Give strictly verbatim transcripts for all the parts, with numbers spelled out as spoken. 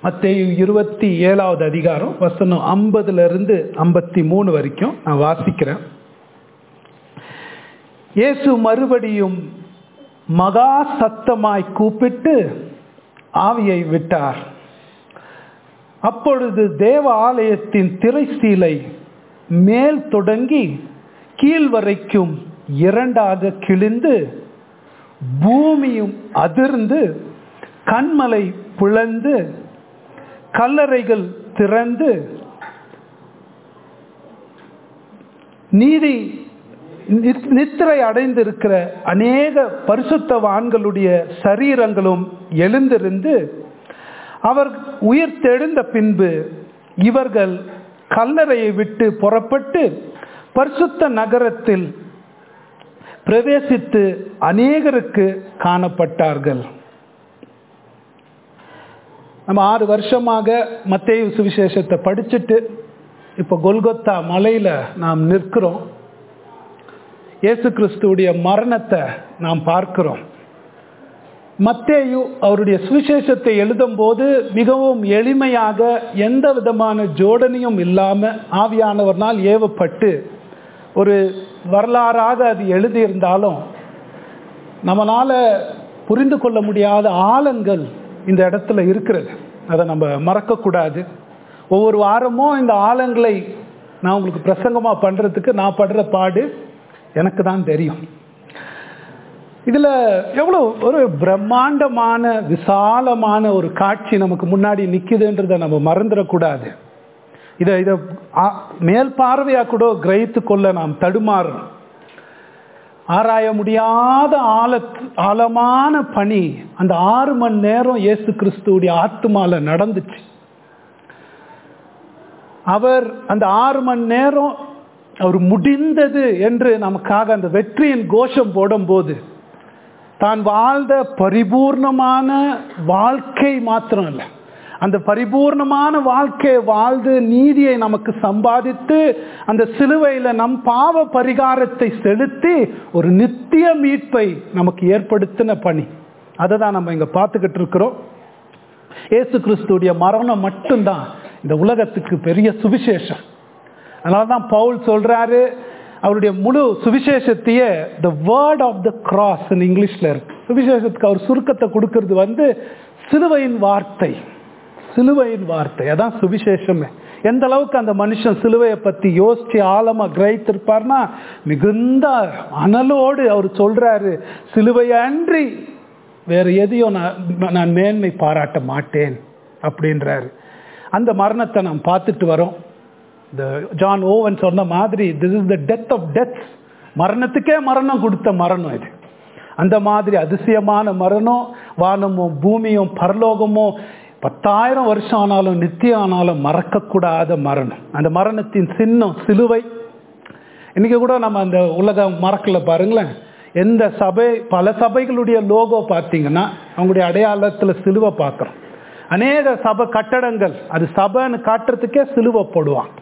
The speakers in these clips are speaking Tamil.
மத்தேயு இருபத்தி ஏழாவது அதிகாரம் வசனம் ஐம்பதுல இருந்து ஐம்பத்தி மூணு வரைக்கும் நான் வாசிக்கிறேன். இயேசு மறுபடியும் மகா சத்தமாய் கூப்பிட்டு ஆவியை விட்டார். அப்பொழுது தேவ ஆலயத்தின் திரைச்சீலை மேல் தொடங்கி கீழ் வரைக்கும் இரண்டாக கிழிந்து பூமியும் அதிர்ந்து கன்மலை பிளந்து கல்லறைகள் திறந்து நீதி நித்திரை அடைந்திருக்கிற அநேக பரிசுத்தவான்களுடைய சரீரங்களும் எழுந்திருந்து அவர் உயிர் தெழுந்த பின்பு இவர்கள் கல்லறையை விட்டு புறப்பட்டு பரிசுத்த நகரத்தில் பிரவேசித்து அநேகருக்கு காணப்பட்டார்கள். நம்ம ஆறு வருஷமாக மத்தேயு சுவிசேஷத்தை படிச்சுட்டு இப்போ கொல்கொத்தா மலையில நாம் நிற்கிறோம். இயேசு கிறிஸ்துவுடைய மரணத்தை நாம் பார்க்கிறோம். மத்தேயு அவருடைய சுவிசேஷத்தை எழுதும் போது மிகவும் எளிமையாக எந்த விதமான ஜோடனையும் இல்லாம ஆவியானவர்னால் ஏவப்பட்டு ஒரு வரலாறாக அது எழுதியிருந்தாலும் நம்மளால புரிந்து கொள்ள முடியாத ஆழங்கள் இந்த இடத்துல இருக்கிறது. அதை நம்ம மறக்கக்கூடாது. ஒவ்வொரு வாரமும் இந்த ஆழங்களை நான் உங்களுக்கு பிரசங்கமாக பண்ணுறதுக்கு நான் படுற பாடு எனக்கு தான் தெரியும். இதில் எவ்வளோ ஒரு பிரம்மாண்டமான விசாலமான ஒரு காட்சி நமக்கு முன்னாடி நிற்குதுன்றதை நம்ம மறந்துடக்கூடாது. இதை இதை மேல் பார்வையாக கூட கிரகித்து கொள்ள நாம் தடுமாறுறோம். ஆராய முடியாத ஆழ ஆழமான பணி அந்த ஆறு மணி நேரம் இயேசு கிறிஸ்துவுடைய ஆத்துமால நடந்துச்சு. அவர் அந்த ஆறு மணி நேரம் அவர் முடிந்தது என்று நமக்காக அந்த வெற்றியின் கோஷம் போடும் போது தான் வாழ்ந்த பரிபூர்ணமான வாழ்க்கை மாத்திரம் இல்லை, அந்த பரிபூர்ணமான வாழ்க்கையை வாழ்ந்து நீதியை நமக்கு சம்பாதித்து அந்த சிலுவையில் நம் பாவ பரிகாரத்தை செலுத்தி ஒரு நித்திய மீட்பை நமக்கு ஏற்படுத்தின பணி, அதை தான் நம்ம இங்க பார்த்துக்கிட்டு இருக்கிறோம். இயேசு கிறிஸ்துடைய மரணம் மட்டும்தான் இந்த உலகத்துக்கு பெரிய சுவிசேஷம். அதனால தான் பவுல் சொல்றாரு, அவருடைய முழு சுவிசேஷத்தையே the word of the cross இங்கிலீஷ்ல இருக்கு. சுவிசேஷத்துக்கு அவர் சுருக்கத்தை கொடுக்கறது வந்து சிலுவையின் வார்த்தை. சிலுவையின் வார்த்தை அதான் சுவிசேஷமே. எந்த அளவுக்கு அந்த மனுஷன் சிலுவையை பத்தி யோசிச்சு ஆழமா கிரகித்திருப்பார்னா மிகுந்த அனலோடு அவர் சொல்றாரு, சிலுவையை அன்றி வேற எதையும் நான் நான் மேன்மை பாராட்ட மாட்டேன் அப்படின்றாரு. அந்த மரணத்தை நாம் பார்த்துட்டு வரோம். இந்த ஜான் ஓவன் சொன்ன மாதிரி this is the death of death, மரணத்துக்கே மரணம் கொடுத்த மரணம் இது. அந்த மாதிரி அதிசயமான மரணம். வானமும் பூமியும் பரலோகமும் பத்தாயிரம் வருஷம் ஆனாலும் நித்தியம் ஆனாலும் மறக்கக்கூடாத மரணம். அந்த மரணத்தின் சின்னம் சிலுவை. இன்னைக்கு கூட நம்ம அந்த உலகம் மறக்கல பாருங்களேன். எந்த சபை, பல சபைகளுடைய லோகோ பார்த்தீங்கன்னா அவங்களுடைய அடையாளத்தில் சிலுவை பார்க்குறோம். அநேக சபை கட்டடங்கள் அது சபைன்னு காட்டுறதுக்கே சிலுவை போடுவாங்க.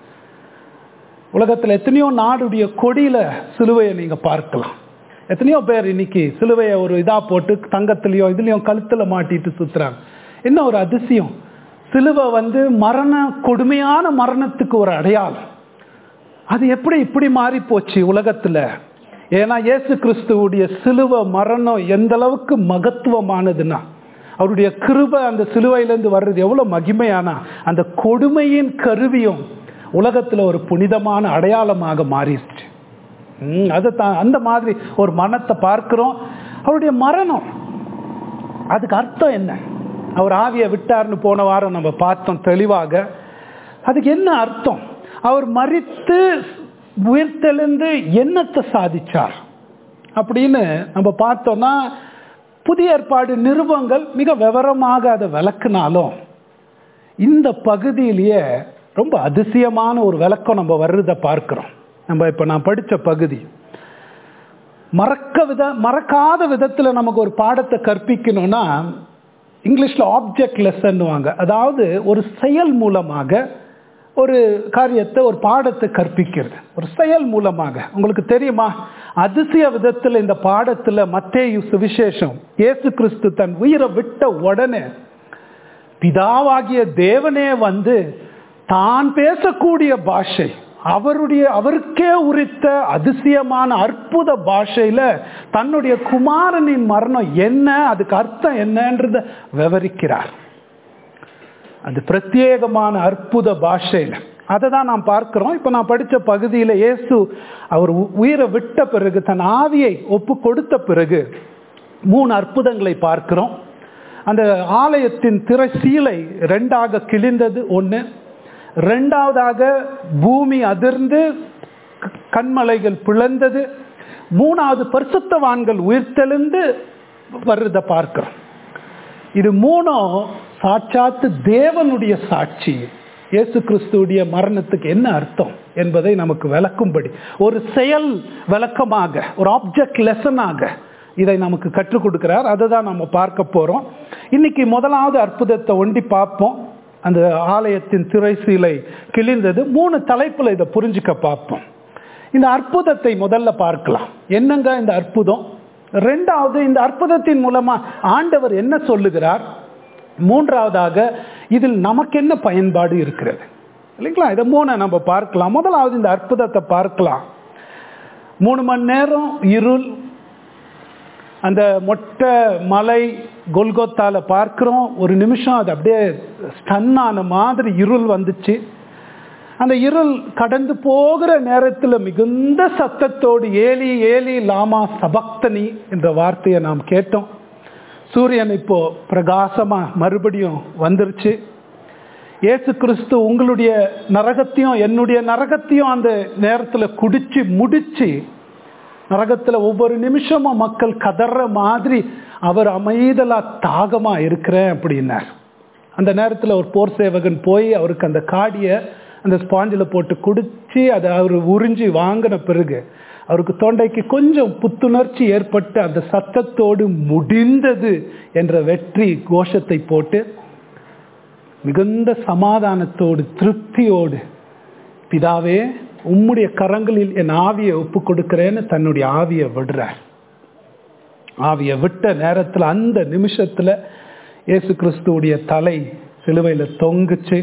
உலகத்தில் எத்தனையோ நாடுடைய கொடியில சிலுவையை நீங்க பார்க்கலாம். எத்தனையோ பேர் இன்னைக்கு சிலுவையை ஒரு இதா போட்டு தங்கத்திலையோ இதுலயும் கழுத்துல மாட்டிட்டு சுத்துறாங்க. என்ன ஒரு அதிசயம்! சிலுவை வந்து மரண கொடுமையான மரணத்துக்கு ஒரு அடையாளம். அது எப்படி இப்படி மாறி போச்சு உலகத்துல? ஏன்னா இயேசு கிறிஸ்துவுடைய சிலுவை மரணம் எந்த அளவுக்கு மகத்துவமானதுன்னா, அவருடைய கிருபை அந்த சிலுவையிலிருந்து வர்றது எவ்வளவு மகிமையானா அந்த கொடுமையின் கருவியும் உலகத்துல ஒரு புனிதமான அடையாளமாக மாறிடுச்சு. அதுதான் அந்த மாதிரி ஒரு மரணத்தை பார்க்கிறோம். அவருடைய மரணம் அதுக்கு அர்த்தம் என்ன? அவர் ஆவியை விட்டார்னு போன வாரம் நம்ம பார்த்தோம் தெளிவாக. அதுக்கு என்ன அர்த்தம்? அவர் மரித்து உயிர்த்தெழுந்து என்னத்தை சாதிச்சார் அப்படின்னு நம்ம பார்த்தோம்னா, புதிய ஏற்பாடு நிருபங்கள் மிக விவரமாக அதை விளக்குனாலும் இந்த பகுதியிலேயே ரொம்ப அதிசயமான ஒரு விளக்கம் நம்ம வர்றதை பார்க்கிறோம். நம்ம இப்ப நான் படிச்ச பகுதி மறக்க வித மறக்காத விதத்துல நமக்கு ஒரு பாடத்தை கற்பிக்கணும்னா இங்கிலீஷ்ல ஆப்ஜெக்ட் லெசன்னுவாங்க. அதாவது ஒரு செயல் மூலமாக ஒரு காரியத்தை, ஒரு பாடத்தை கற்பிக்கிறது ஒரு செயல் மூலமாக. உங்களுக்கு தெரியுமா, அதிசய விதத்தில் இந்த பாடத்துல மத்தேயு சுவிசேஷம் இயேசு கிறிஸ்து தன் உயிரை விட்ட உடனே பிதாவாகிய தேவனே வந்து தான் பேசக்கூடிய பாஷை, அவருடைய அவருக்கே உரித்த அதிசயமான அற்புத பாஷையில தன்னுடைய குமாரனின் மரணம் என்ன, அதுக்கு அர்த்தம் என்னன்றத விவரிக்கிறார். அது பிரத்யேகமான அற்புத பாஷையில அதை தான் நாம் பார்க்கிறோம். இப்ப நான் படித்த பகுதியில இயேசு அவர் உயிரை விட்ட பிறகு, தன் ஆவியை ஒப்பு கொடுத்த பிறகு மூணு அற்புதங்களை பார்க்கிறோம். அந்த ஆலயத்தின் திரை சீலை ரெண்டாக கிழிந்தது ஒன்று, ரெண்டாவதாக பூமி அதிர்ந்து கண்மலைகள் பிளந்தது, மூணாவது பரிசுத்தவான்கள் உயிர்த்தெழுந்து வருவதை பார்க்கிறோம். இது மூணும் சாட்சாத்து தேவனுடைய சாட்சி. இயேசு கிறிஸ்துவுடைய மரணத்துக்கு என்ன அர்த்தம் என்பதை நமக்கு விளக்கும்படி ஒரு செயல் விளக்கமாக, ஒரு ஆப்ஜெக்ட் லெசனாக இதை நமக்கு கற்றுக் கொடுக்கிறார். அதை தான் நம்ம பார்க்க போறோம். இன்னைக்கு முதலாவது அற்புதத்தை ஒண்டி பார்ப்போம். அந்த ஆலயத்தின் திரை சீலை கிழிந்தது. மூணு தலைப்புல இதை புரிஞ்சுக்க பார்ப்போம். இந்த அற்புதத்தை முதல்ல பார்க்கலாம். என்னங்க இந்த அற்புதம்? ரெண்டாவது, இந்த அற்புதத்தின் மூலமா ஆண்டவர் என்ன சொல்லுகிறார்? மூன்றாவதாக, இதில் நமக்கு என்ன பயன்பாடு இருக்கிறது இல்லைங்களா? இதை மூணு நம்ம பார்க்கலாம். முதலாவது இந்த அற்புதத்தை பார்க்கலாம். மூணு மணி நேரம் இருள், அந்த மொட்டை மலை கொல்கொத்தால பார்க்கிறோம். ஒரு நிமிஷம் அது அப்படியே ஸ்டன்னான மாதிரி இருள் வந்துச்சு. அந்த இருள் கடந்து போகிற நேரத்தில் மிகுந்த சத்தத்தோடு ஏலி ஏலி லாமா சபக்தனி என்ற வார்த்தையை நாம் கேட்டோம். சூரியன் இப்போ பிரகாசமா மறுபடியும் வந்துருச்சு. இயேசு கிறிஸ்து உங்களுடைய நரகத்தையும் என்னுடைய நரகத்தையும் அந்த நேரத்தில் குடிச்சு முடிச்சு, நரகத்தில் ஒவ்வொரு நிமிஷமும் மக்கள் கதற மாதிரி அவர் அமைதலா தாகமா இருக்கிறேன் அப்படின்னார். அந்த நேரத்தில் ஒரு போர் சேவகன் போய் அவருக்கு அந்த காடியை அந்த ஸ்பாஞ்சில் போட்டு குடிச்சு அதை அவர் உறிஞ்சி வாங்கின பிறகு அவருக்கு தொண்டைக்கு கொஞ்சம் புத்துணர்ச்சி ஏற்பட்டு அந்த சத்தத்தோடு முடிந்தது என்ற வெற்றி கோஷத்தை போட்டு மிகுந்த சமாதானத்தோடு திருப்தியோடு, பிதாவே உம்முடைய கரங்களில் என் ஆவியை ஒப்பு கொடுக்கிறேன்னு தன்னுடைய ஆவியை விடுறார். ஆவியை விட்ட நேரத்தில் அந்த நிமிஷத்துல இயேசு கிறிஸ்துவுடைய தலை சிலுவையில தொங்குச்சு.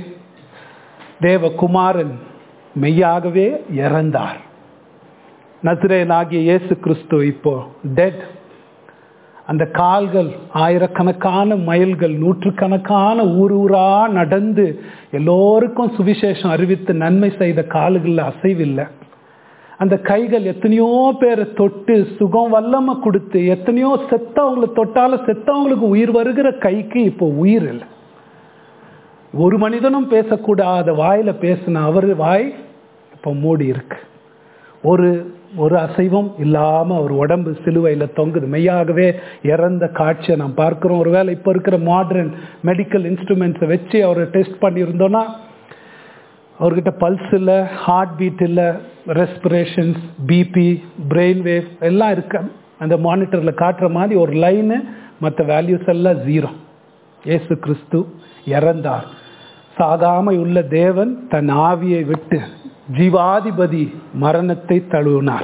தேவகுமாரன் மெய்யாகவே இறந்தார். நசரேயனாகிய இயேசு கிறிஸ்து இப்போ டெட். அந்த கால்கள் ஆயிரக்கணக்கான மைல்கள், நூற்றுக்கணக்கான ஊர் ஊரா நடந்து எல்லோருக்கும் சுவிசேஷம் அறிவித்து நன்மை செய்த கால்களில் அசைவில்லை. அந்த கைகள் எத்தனையோ பேரை தொட்டு சுகம் வல்லமை கொடுத்து, எத்தனையோ செத்தவங்களை தொட்டாலும் செத்தவங்களுக்கு உயிர் வருகிற கைக்கு இப்போ உயிர் இல்லை. ஒரு மனிதனும் பேசக்கூடாத வாயில பேசின அவர் வாய் இப்போ மூடி இருக்கு. ஒரு ஒரு அசைவம் இல்லாம அவர் உடம்பு சிலுவையில தொங்குது. மெய்யாகவே இறந்த காட்சியை நாம் பார்க்கிறோம். ஒருவேளை இப்ப இருக்கிற மாடர்ன் மெடிக்கல் இன்ஸ்ட்ருமெண்ட்ஸை வச்சு அவரை டெஸ்ட் பண்ணியிருந்தோம்னா, அவர்கிட்ட பல்ஸ் இல்லை, ஹார்ட் பீட் இல்லை, ரெஸ்பிரேஷன்ஸ், பிபி, பிரெயின் வேவ் எல்லாம் இருக்கு. அந்த மானிட்டர்ல காட்டுற மாதிரி ஒரு லைனு, மற்ற வேல்யூஸ் எல்லாம் ஜீரோ. இயேசு கிறிஸ்து இறந்தார். சாகாமை உள்ள தேவன் தன் ஆவியை விட்டு ஜீவாதிபதி மரணத்தை தழுவினார்.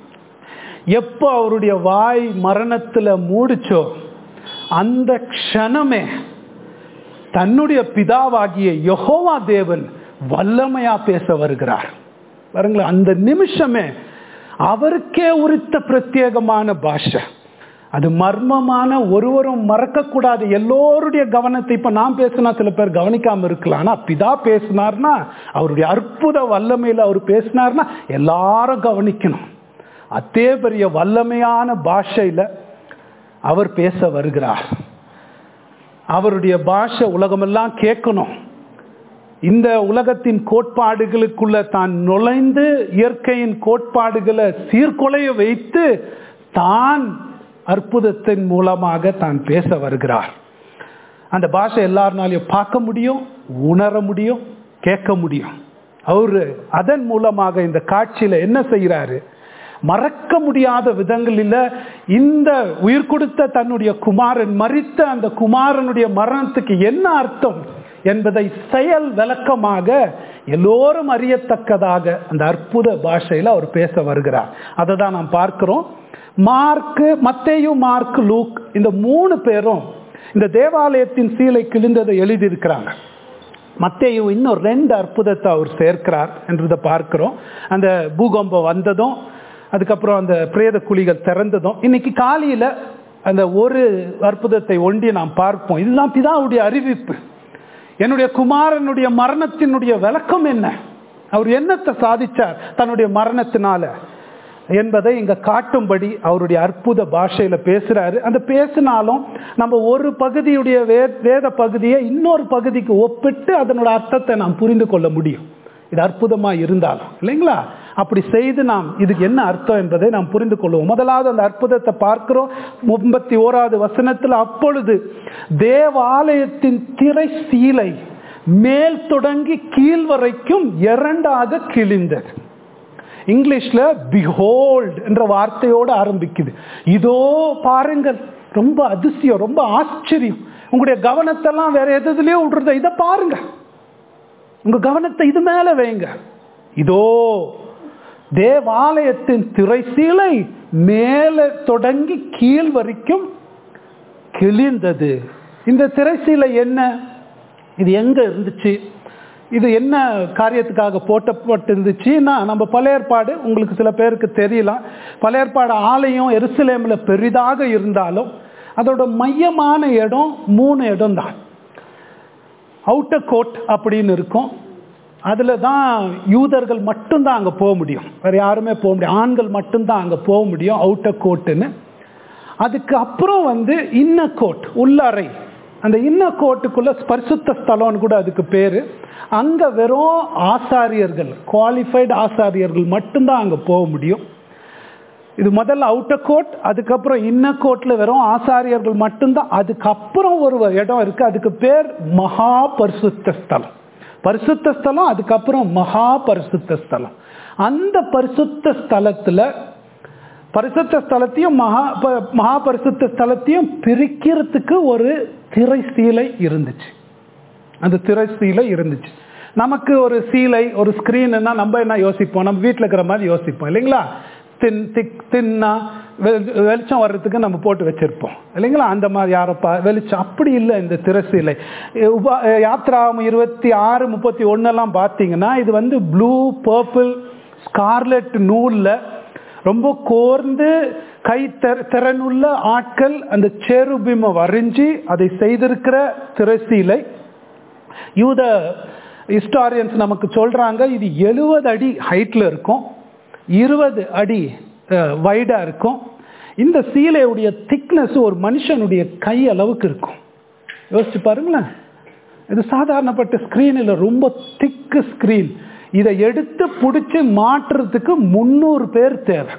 எப்போ அவருடைய வாய் மரணத்துல மூடிச்சோ அந்த க்ஷணமே தன்னுடைய பிதாவாகிய யெகோவா தேவன் வல்லமையா பேச வருகிறார். பாருங்களேன், அந்த நிமிஷமே அவருக்கே உரித்த பிரத்யேகமான பாஷை. அது மர்மமான, ஒருவரும் மறக்க கூடாது. எல்லோருடைய கவனத்தை இப்ப நான் பேசினா சில பேர் கவனிக்காம இருக்கலாம். ஆனா பிதா பேசினார்னா, அவருடைய அற்புத வல்லமையில அவர் பேசினார்னா எல்லாரும் கவனிக்கணும். அதே பெரிய வல்லமையான பாஷையில அவர் பேச வருகிறார். அவருடைய பாஷை உலகமெல்லாம் கேட்கணும். இந்த உலகத்தின் கோட்பாடுகளுக்குள்ள தான் நுழைந்து இயற்கையின் கோட்பாடுகளை சீர்குலைய வைத்து தான் அற்புதத்தின் மூலமாக தான் பேச வருகிறார். அந்த பாஷை எல்லாருனாலையும் பார்க்க முடியும், உணர முடியும், கேட்க முடியும். அவரு அதன் மூலமாக இந்த காட்சியில என்ன செய்யறாரு? மறக்க முடியாத விதங்களில் இந்த உயிர் கொடுத்த தன்னுடைய குமாரன் மரித்த அந்த குமாரனுடைய மரணத்துக்கு என்ன அர்த்தம் என்பதை செயல் விளக்கமாக எல்லோரும் அறியத்தக்கதாக அந்த அற்புத பாஷையில அவர் பேச வருகிறார். அதை தான் நாம் பார்க்கிறோம். மார்க்கு, மத்தேயு, மார்க், லூக் இந்த மூணு பேரும் இந்த தேவாலயத்தின் சீலை கிழிந்ததை எழுதியிருக்கிறாங்க. மத்தேயு இன்னும் ரெண்டு அற்புதத்தை அவர் சேர்க்கிறார் என்றதை பார்க்கிறோம். அந்த பூகம்பம் வந்ததும், அதுக்கப்புறம் அந்த பிரேத குழிகள் திறந்ததும், இன்னைக்கு காலையில அந்த ஒரு அற்புதத்தை ஒண்டி நாம் பார்ப்போம். இதுதான் பிதாவுடைய அறிவிப்பு. என்னுடைய குமாரனுடைய மரணத்தினுடைய விளக்கம் என்ன, அவர் என்னத்தை சாதிச்சார் தன்னுடைய மரணத்தினால என்பதை இங்க காட்டும்படி அவருடைய அற்புத பாஷையில பேசுறாரு. அந்த பேசினாலும் நம்ம ஒரு பகுதியுடைய வே வேத பகுதியை இன்னொரு பகுதிக்கு ஒப்பிட்டு அதனோட அர்த்தத்தை நாம் புரிந்து கொள்ள முடியும். இது அற்புதமா இருந்தாலும் இல்லைங்களா? அப்படி செய்து நாம் இதுக்கு என்ன அர்த்தம் என்பதை நாம் புரிந்து கொள்வோம். முதலாவது அந்த அற்புதத்தை பார்க்கிறோம். முப்பத்தி ஓராவது வசனத்தில், அப்பொழுது தேவாலயத்தின் திரை சீலை மேல் தொடங்கி கீழ் வரைக்கும் இரண்டாக கிழிந்தது. இங்கிலீஷ்ல பிஹோல்ட் என்ற வார்த்தையோடு ஆரம்பிக்குது. இதோ பாருங்கள், ரொம்ப அதிசயம், ரொம்ப ஆச்சரியம். உங்களுடைய கவனத்தெல்லாம் வேற எதுலயோ விடுறத, இதை பாருங்க, உங்க கவனத்தை இது மேல வைங்க. இதோ தேவாலயத்தின் திரைசீலை மேல தொடங்கி கீழ் வரைக்கும் கிழிந்தது. இந்த திரைசீலை என்ன, இது எங்க இருந்துச்சு, இது என்ன காரியத்துக்காக போட்டப்பட்டிருந்துச்சுன்னா, நம்ம பழைய ஏற்பாடு உங்களுக்கு சில பேருக்கு தெரியலாம். பழைய ஏற்பாடு ஆலயம் எருசலேம்ல பெரிதாக இருந்தாலும் அதோட மையமான இடம் மூணு இடம் தான். அவுட்டர் கோர்ட் அப்படின்னு இருக்கும். அதுல தான் யூதர்கள் மட்டும்தான் அங்க போக முடியும், வேற யாருமே போக முடியும். ஆண்கள் மட்டும்தான் அங்க போக முடியும், அவுட்டர் கோர்ட்டுன்னு. அதுக்கு அப்புறம் வந்து இன்னர் கோர்ட், உள்ளறை. அந்த இன்னர் கோர்ட்டுக்குள்ள பரிசுத்த ஸ்தலம்னு கூட அதுக்கு பேரு. அங்க வெறும் ஆசாரியர்கள், குவாலிஃபைடு ஆசாரியர்கள் மட்டும்தான் அங்க போக முடியும். இது முதல்ல அவுட்டர் கோர்ட், அதுக்கப்புறம் இன்னர் கோர்ட்ல வெறும் ஆசாரியர்கள் மட்டும்தான். அதுக்கப்புறம் ஒரு இடம் இருக்கு, அதுக்கு பேர் மகா பரிசுத்த ஸ்தலம். பரிசுத்த ஸ்தலம், அதுக்கப்புறம் மகா பரிசுத்த ஸ்தலம். அந்த பரிசுத்த ஸ்தலத்துல பரிசுத்த ஸ்தலத்தையும் மகா மகா பரிசுத்த ஸ்தலத்தையும் பிரிக்கிறதுக்கு ஒரு திரை சீலை இருந்துச்சு. அந்த திரை சீலை இருந்துச்சு. நமக்கு ஒரு சீலை, ஒரு ஸ்கிரீன்னா நம்ம என்ன யோசிப்போம், நம்ம வீட்டில் இருக்கிற மாதிரி யோசிப்போம் இல்லைங்களா? தின் திக் தின்னா வெளிச்சம் வர்றதுக்கு நம்ம போட்டு வச்சிருப்போம் இல்லைங்களா? அந்த மாதிரி யாரப்பா வெளிச்சம், அப்படி இல்லை இந்த திரைசீலை. உபா யாத்ராகம் இருபத்தி ஆறு முப்பத்தி ஒன்னெல்லாம் பார்த்தீங்கன்னா இது வந்து ப்ளூ பர்பிள் ஸ்கார்லெட் நூலில் ரொம்ப கோர்ந்து கை திறனுள்ள ஆட்கள் அந்த சேருபீமை வரைஞ்சி அதை செய்திருக்கிற திரைசீலை. யூத ஹிஸ்டாரியன்ஸ் நமக்கு சொல்றாங்க இது எழுபது அடி ஹைட்ல இருக்கும், இருபது அடி வைடா இருக்கும். இந்த சீலையுடைய திக்னஸ் ஒரு மனுஷனுடைய கை அளவுக்கு இருக்கும். யோசிச்சு பாருங்களேன், இது சாதாரணப்பட்ட ஸ்கிரீனில் ரொம்ப திக்கு ஸ்கிரீன். இதை எடுத்து பிடிச்சி மாற்றுறதுக்கு முன்னூறு பேர் தேவை.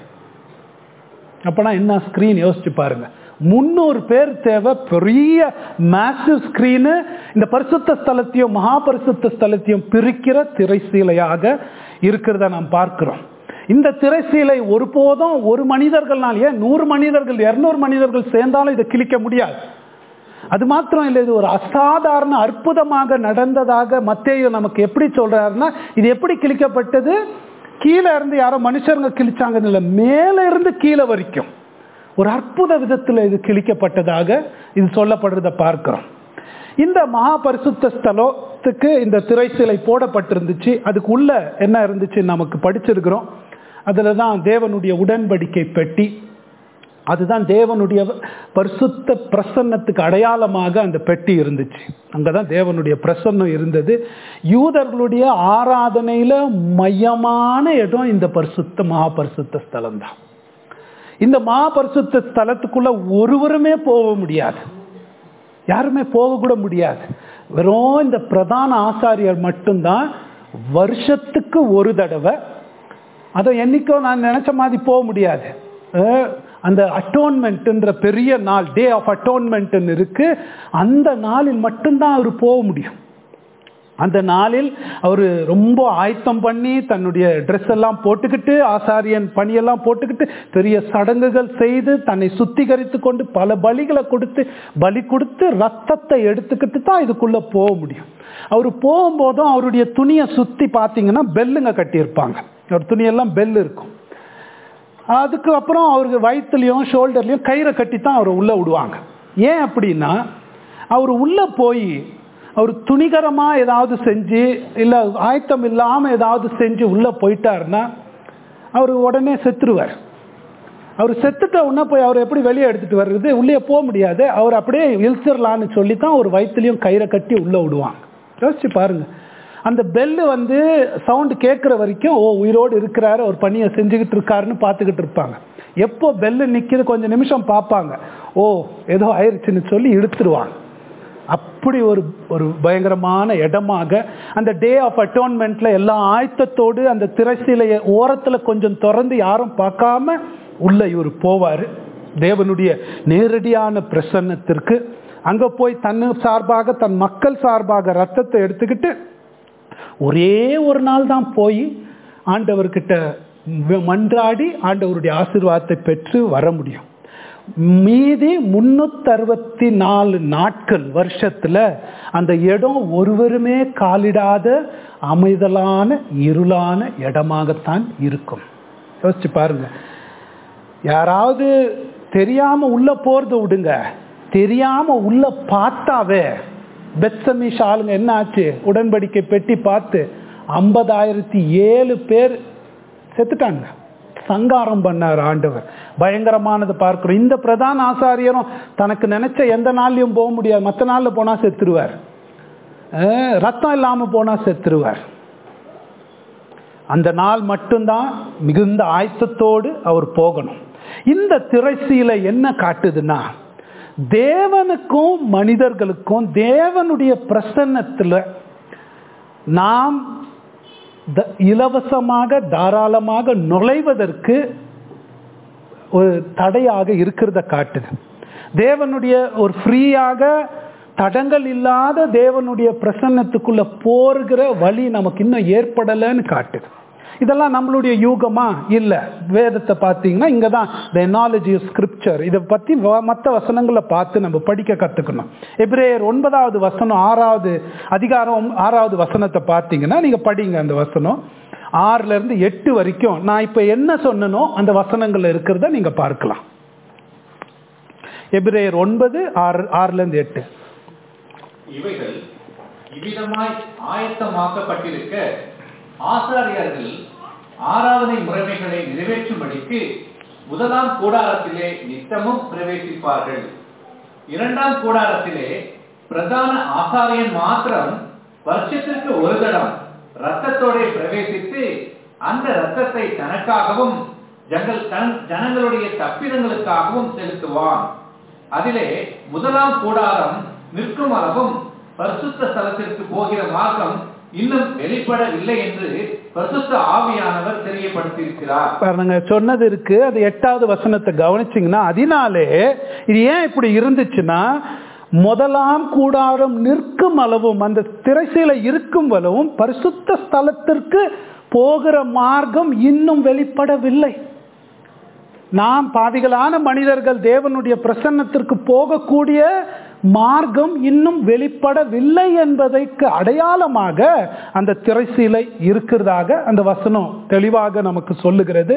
அப்பனா என்ன ஸ்கிரீன் யோசிச்சு பாருங்க, முன்னூறு பேர் தேவை. பெரிய மேசிவ் ஸ்கிரீனு. இந்த பரிசுத்த ஸ்தலத்தையும் மகா பரிசுத்த ஸ்தலத்தையும் பிரிக்கிற திரைசீலையாக இருக்கிறத நாம் பார்க்கிறோம். இந்த திரைசீலை ஒருபோதும் ஒரு மனிதர்கள்னால், ஏன் நூறு மனிதர்கள் இருநூறு மனிதர்கள் சேர்ந்தாலும் இதை கிழிக்க முடியாது. அது மாத்திரம் இல்லை, இது ஒரு அசாதாரண அற்புதமாக நடந்ததாக மத்தேயு நமக்கு எப்படி சொல்றாருன்னா, இது எப்படி கிழிக்கப்பட்டது, கீழே இருந்து யாரோ மனுஷருங்க கிழிச்சாங்கன்னு இல்லை, மேல இருந்து கீழே வரைக்கும் ஒரு அற்புத விதத்தில் இது கிழிக்கப்பட்டதாக இது சொல்லப்படுறத பார்க்கிறோம். இந்த மகா பரிசுத்த ஸ்தலத்துக்கு இந்த திரைசீலை போடப்பட்டிருந்துச்சு. அதுக்கு உள்ள என்ன இருந்துச்சு நமக்கு படிச்சிருக்கிறோம். அதுல தான் தேவனுடைய உடன்படிக்கை பெட்டி. அதுதான் தேவனுடைய பரிசுத்த பிரசன்னத்துக்கு அடையாளமாக அந்த பெட்டி இருந்துச்சு. அங்கதான் தேவனுடைய பிரசன்னம் இருந்தது. யூதர்களுடைய ஆராதனையில மையமான இடம் இந்த பரிசுத்த மகா பரிசுத்த ஸ்தலம் தான். இந்த மகா பரிசுத்த ஸ்தலத்துக்குள்ள ஒருவருமே போக முடியாது, யாருமே போக கூட முடியாது. வெறும் இந்த பிரதான ஆசாரியர் மட்டும்தான் வருஷத்துக்கு ஒரு தடவை, அதை என்னைக்கோ நான் நினைச்ச மாதிரி போக முடியாது. அந்த அட்டோன்மெண்ட்ன்ற பெரிய நாள், டே ஆஃப் அட்டோன்மெண்ட் இருக்கு, அந்த நாளில் மட்டும்தான் அவர் போக முடியும். அந்த நாளில் அவர் ரொம்ப ஆயத்தம் பண்ணி தன்னுடைய ட்ரெஸ் எல்லாம் போட்டுக்கிட்டு, ஆசாரியன் பணியெல்லாம் போட்டுக்கிட்டு, பெரிய சடங்குகள் செய்து தன்னை சுத்திகரித்து கொண்டு பல பலிகளை கொடுத்து பலி கொடுத்து ரத்தத்தை எடுத்துக்கிட்டு தான் இதுக்குள்ள போக முடியும். அவர் போகும்போதும் அவருடைய துணியை சுத்தி பார்த்தீங்கன்னா பெல்லுங்க கட்டியிருப்பாங்க. அவர் துணியெல்லாம் பெல் இருக்கும். அதுக்கு அப்புறம் அவருக்கு வயிற்றுலையும் ஷோல்டர்லையும் கயிறை கட்டி தான் அவரை உள்ள விடுவாங்க. ஏன் அப்படின்னா, அவர் உள்ள போய் அவர் துணிகரமா ஏதாவது செஞ்சு இல்ல ஆயத்தம் இல்லாம ஏதாவது செஞ்சு உள்ள போயிட்டாருன்னா அவர் உடனே செத்துருவார். அவர் செத்துட்ட உடனே போய் அவர் எப்படி வெளியே எடுத்துட்டு வர்றது? உள்ளே போக முடியாது. அவர் அப்படியே இழுத்துடலான்னு சொல்லித்தான் ஒரு வயிற்றுலையும் கயிறை கட்டி உள்ள விடுவாங்க. யோசிச்சு பாருங்க. அந்த பெல்லு வந்து சவுண்டு கேட்குற வரைக்கும் ஓ உயிரோடு இருக்கிறாரு, ஒரு பணியை செஞ்சுக்கிட்டு இருக்காருன்னு பார்த்துக்கிட்டு இருப்பாங்க. எப்போ பெல்லு நிற்கிது கொஞ்சம் நிமிஷம் பார்ப்பாங்க, ஓ ஏதோ ஆயிடுச்சுன்னு சொல்லி இழுத்துருவாங்க. அப்படி ஒரு ஒரு பயங்கரமான இடமாக அந்த டே ஆஃப் அட்டோன்மெண்ட்ல எல்லா ஆயத்தத்தோடு அந்த திரைசீலையை ஓரத்தில் கொஞ்சம் திறந்து யாரும் பார்க்காம உள்ள இவர் போவார் தேவனுடைய நேரடியான பிரசன்னத்திற்கு. அங்கே போய் தன் சார்பாக தன் மக்கள் சார்பாக ரத்தத்தை எடுத்துக்கிட்டு ஒரே ஒரு நாள் தான் போய் ஆண்டவர்கிட்ட மன்றாடி ஆண்டவருடைய ஆசீர்வாதத்தை பெற்று வர முடியும். மீதி முன்னூத்தி அறுபத்தி நாலு நாட்கள் வருஷத்துல அந்த இடம் ஒருவருமே காலிடாத அமைதலான இருளான இடமாகத்தான் இருக்கும். யோசிச்சு பாருங்க. யாராவது தெரியாம உள்ள போறது விடுங்க, தெரியாம உள்ள பார்த்தாவே பெத்சமீஷ் ஆளுங்க என்ன ஆச்சு, உடன்படிக்கை பெட்டி பார்த்து ஐம்பதாயிரத்தி ஏழு பேர் செத்துட்டாங்க. சங்காரம் பண்ணார் ஆண்டவர். பயங்கரமானது பார்க்கிறோம். இந்த பிரதான ஆசாரியரும் தனக்கு நினைச்ச எந்த நாள்லயும் போக முடியாது, மற்ற நாள்ல போனா செத்துருவார், ரத்தம் இல்லாம போனா செத்துருவார். அந்த நாள் மட்டும்தான் மிகுந்த ஆயத்தத்தோடு அவர் போகணும். இந்த திரைசீலை என்ன காட்டுதுன்னா, தேவனுக்கும் மனிதர்களுக்கும் தேவனுடைய பிரசன்னத்துல நாம் இலவசமாக தாராளமாக நுழைவதற்கு ஒரு தடையாக இருக்கிறத காட்டுது. தேவனுடைய ஒரு ஃப்ரீயாக தடங்கள் இல்லாத தேவனுடைய பிரசன்னத்துக்குள்ள போகிற வழி நமக்கு இன்னும் ஏற்படலைன்னு காட்டுது. இதெல்லாம் நம்மளுடைய யூகமா இல்ல. வேதத்தை பார்த்தீங்கன்னா இங்கதான் the analogy of scripture இதை பத்தி மற்ற வசனங்களை பார்த்து நம்ம படிக்க கத்துக்கணும். எபிரேயர் ஒன்பதாவது வசனம் ஆறாவது அதிகாரம் ஆறாவது வசனத்தை பார்த்தீங்கன்னா நீங்க படிங்க. அந்த வசனம் ஆறுல இருந்து எட்டு வரைக்கும் நான் இப்ப என்ன சொன்னனோ அந்த வசனங்கள்ல இருக்கிறத நீங்க பார்க்கலாம். எபிரேயர் ஒன்பது ஆறு ஆறுல இருந்து எட்டு. இவைகள் இவ்விதமாய் ஆயத்தமாக்கப்பட்டிருக்க ஆசாரியர்கள் ஆராதனை முறைமைகளை நிறைவேற்றும்படிக்கு முதலாம் கூடாரத்திலே நித்தமும் பிரவேசிப்பார்கள். இரண்டாம் கூடாரத்திலே பிரதான ஆசாரியன் மாத்திரம் வருஷத்திற்கு ஒரு தடம் இரத்தத்தோட பிரவேசித்து அந்த இரத்தத்தை தனக்காகவும் ஜனங்களுடைய தப்பிதங்களுக்காகவும் செலுத்துவான். அதிலே முதலாம் கூடாரம் நிற்கும் அளவும் பரிசுத்த ஸ்தலத்திற்கு போகிற மார்க்கம் இன்னும் வெளிப்படவில்லை என்று பரிசுத்த ஆவியானவர் தெரியப்படுத்தியிருக்கிறார். பாருங்க, சொன்னது இருக்கு. அது எட்டாவது வசனத்தை கவனிச்சிங்கன்னா, அதனாலே இது ஏன் இப்படி இருந்துச்சுன்னா, முதலாம் கூடாரம் நிற்கும் அளவும் அந்த திரைசீலை இருக்கும் அளவும் பரிசுத்த ஸ்தலத்திற்கு போகிற மார்க்கம் இன்னும் வெளிப்படவில்லை. நாம் பாவிகளான மனிதர்கள் தேவனுடைய பிரசன்னத்திற்கு போகக்கூடிய மார்க்கம் இன்னும் வெளிப்படவில்லை என்பதற்கு அடையாளமாக அந்த திரைசீலை இருக்கிறதாக அந்த வசனம் தெளிவாக நமக்கு சொல்லுகிறது.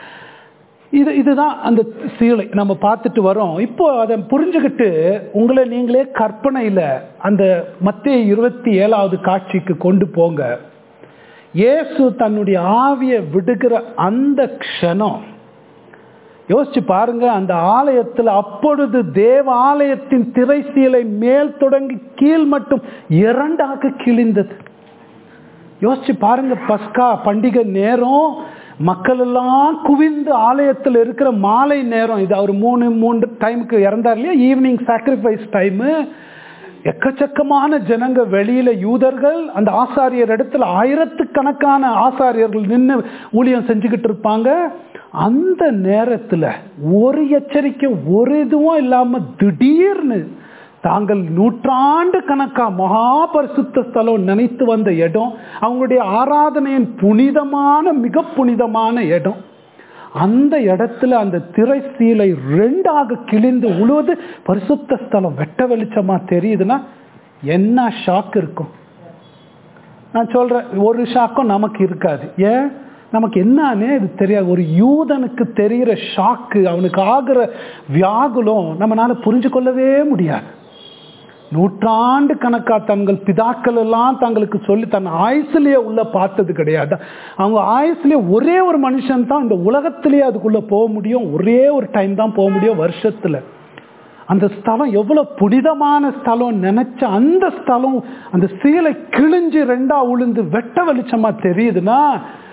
இது இதுதான் அந்த சீலை நம்ம பார்த்துட்டு வரோம். இப்போ அதை புரிஞ்சுக்கிட்டு உங்களை நீங்களே கற்பனையில அந்த மத்தேயு இருபத்தி ஏழாவது காட்சிக்கு கொண்டு போங்க. இயேசு தன்னுடைய ஆவியை விடுகிற அந்த க்ஷணம் யோசிச்சு பாருங்க. அந்த ஆலயத்தில் அப்பொழுது தேவ ஆலயத்தின் திரைசீலை மேல் தொடங்கி கீழ் மட்டும் இரண்டாக கிழிந்தது. யோசிச்சு பாருங்க. பஸ்கா பண்டிகை நேரம் மக்கள் எல்லாம் குவிந்து ஆலயத்தில் இருக்கிற மாலை நேரம் இது. அவர் மூணு மூன்று டைமுக்கு இறந்தார் இல்லையா, ஈவினிங் சாக்ரிஃபைஸ் டைமு. எக்கச்சக்கமான ஜனங்க வெளியில, யூதர்கள் அந்த ஆசாரியர் இடத்துல ஆயிரத்துக்கணக்கான ஆசாரியர்கள் நின்று ஊழியம் செஞ்சுக்கிட்டு இருப்பாங்க. அந்த நேரத்துல ஒரு எச்சரிக்கை ஒரு இதுவும் இல்லாம திடீர்னு தாங்கள் நூற்றாண்டு கணக்கா மகா பரிசுத்த ஸ்தலம் நினைத்து வந்த இடம், அவங்களுடைய ஆராதனையின் புனிதமான மிக புனிதமான இடம், அந்த இடத்துல அந்த திரைசீலை ரெண்டாக கிழிந்து உழுவது பரிசுத்த ஸ்தலம் வெட்ட வெளிச்சமா தெரியுதுன்னா என்ன ஷாக் இருக்கும்? நான் சொல்றேன், ஒரு ஷாக்கும் நமக்கு இருக்காது. ஏன்? நமக்கு என்னன்னே இது தெரியாது. ஒரு யூதனுக்கு தெரிகிற ஷாக்கு, அவனுக்கு ஆகிற வியாகுலம் நம்மளால புரிஞ்சு கொள்ளவே முடியாது. நூற்றாண்டு கணக்கா தங்கள் பிதாக்கள் எல்லாம் தங்களுக்கு சொல்லி தன் ஆயுசுலேயே உள்ள பார்த்தது கிடையாது. அவங்க ஆயுசுலேயே ஒரே ஒரு மனுஷன் தான் இந்த உலகத்திலேயே அதுக்குள்ள போக முடியும். ஒரே ஒரு டைம் தான் போக முடியும் வருஷத்துல. அந்த ஸ்தலம் எவ்வளவு புனிதமான ஸ்தலம் நினைச்ச அந்த ஸ்தலம் அந்த சீலை கிழிஞ்சு ரெண்டா உளுந்து வெட்ட வெளிச்சமா தெரியுதுன்னா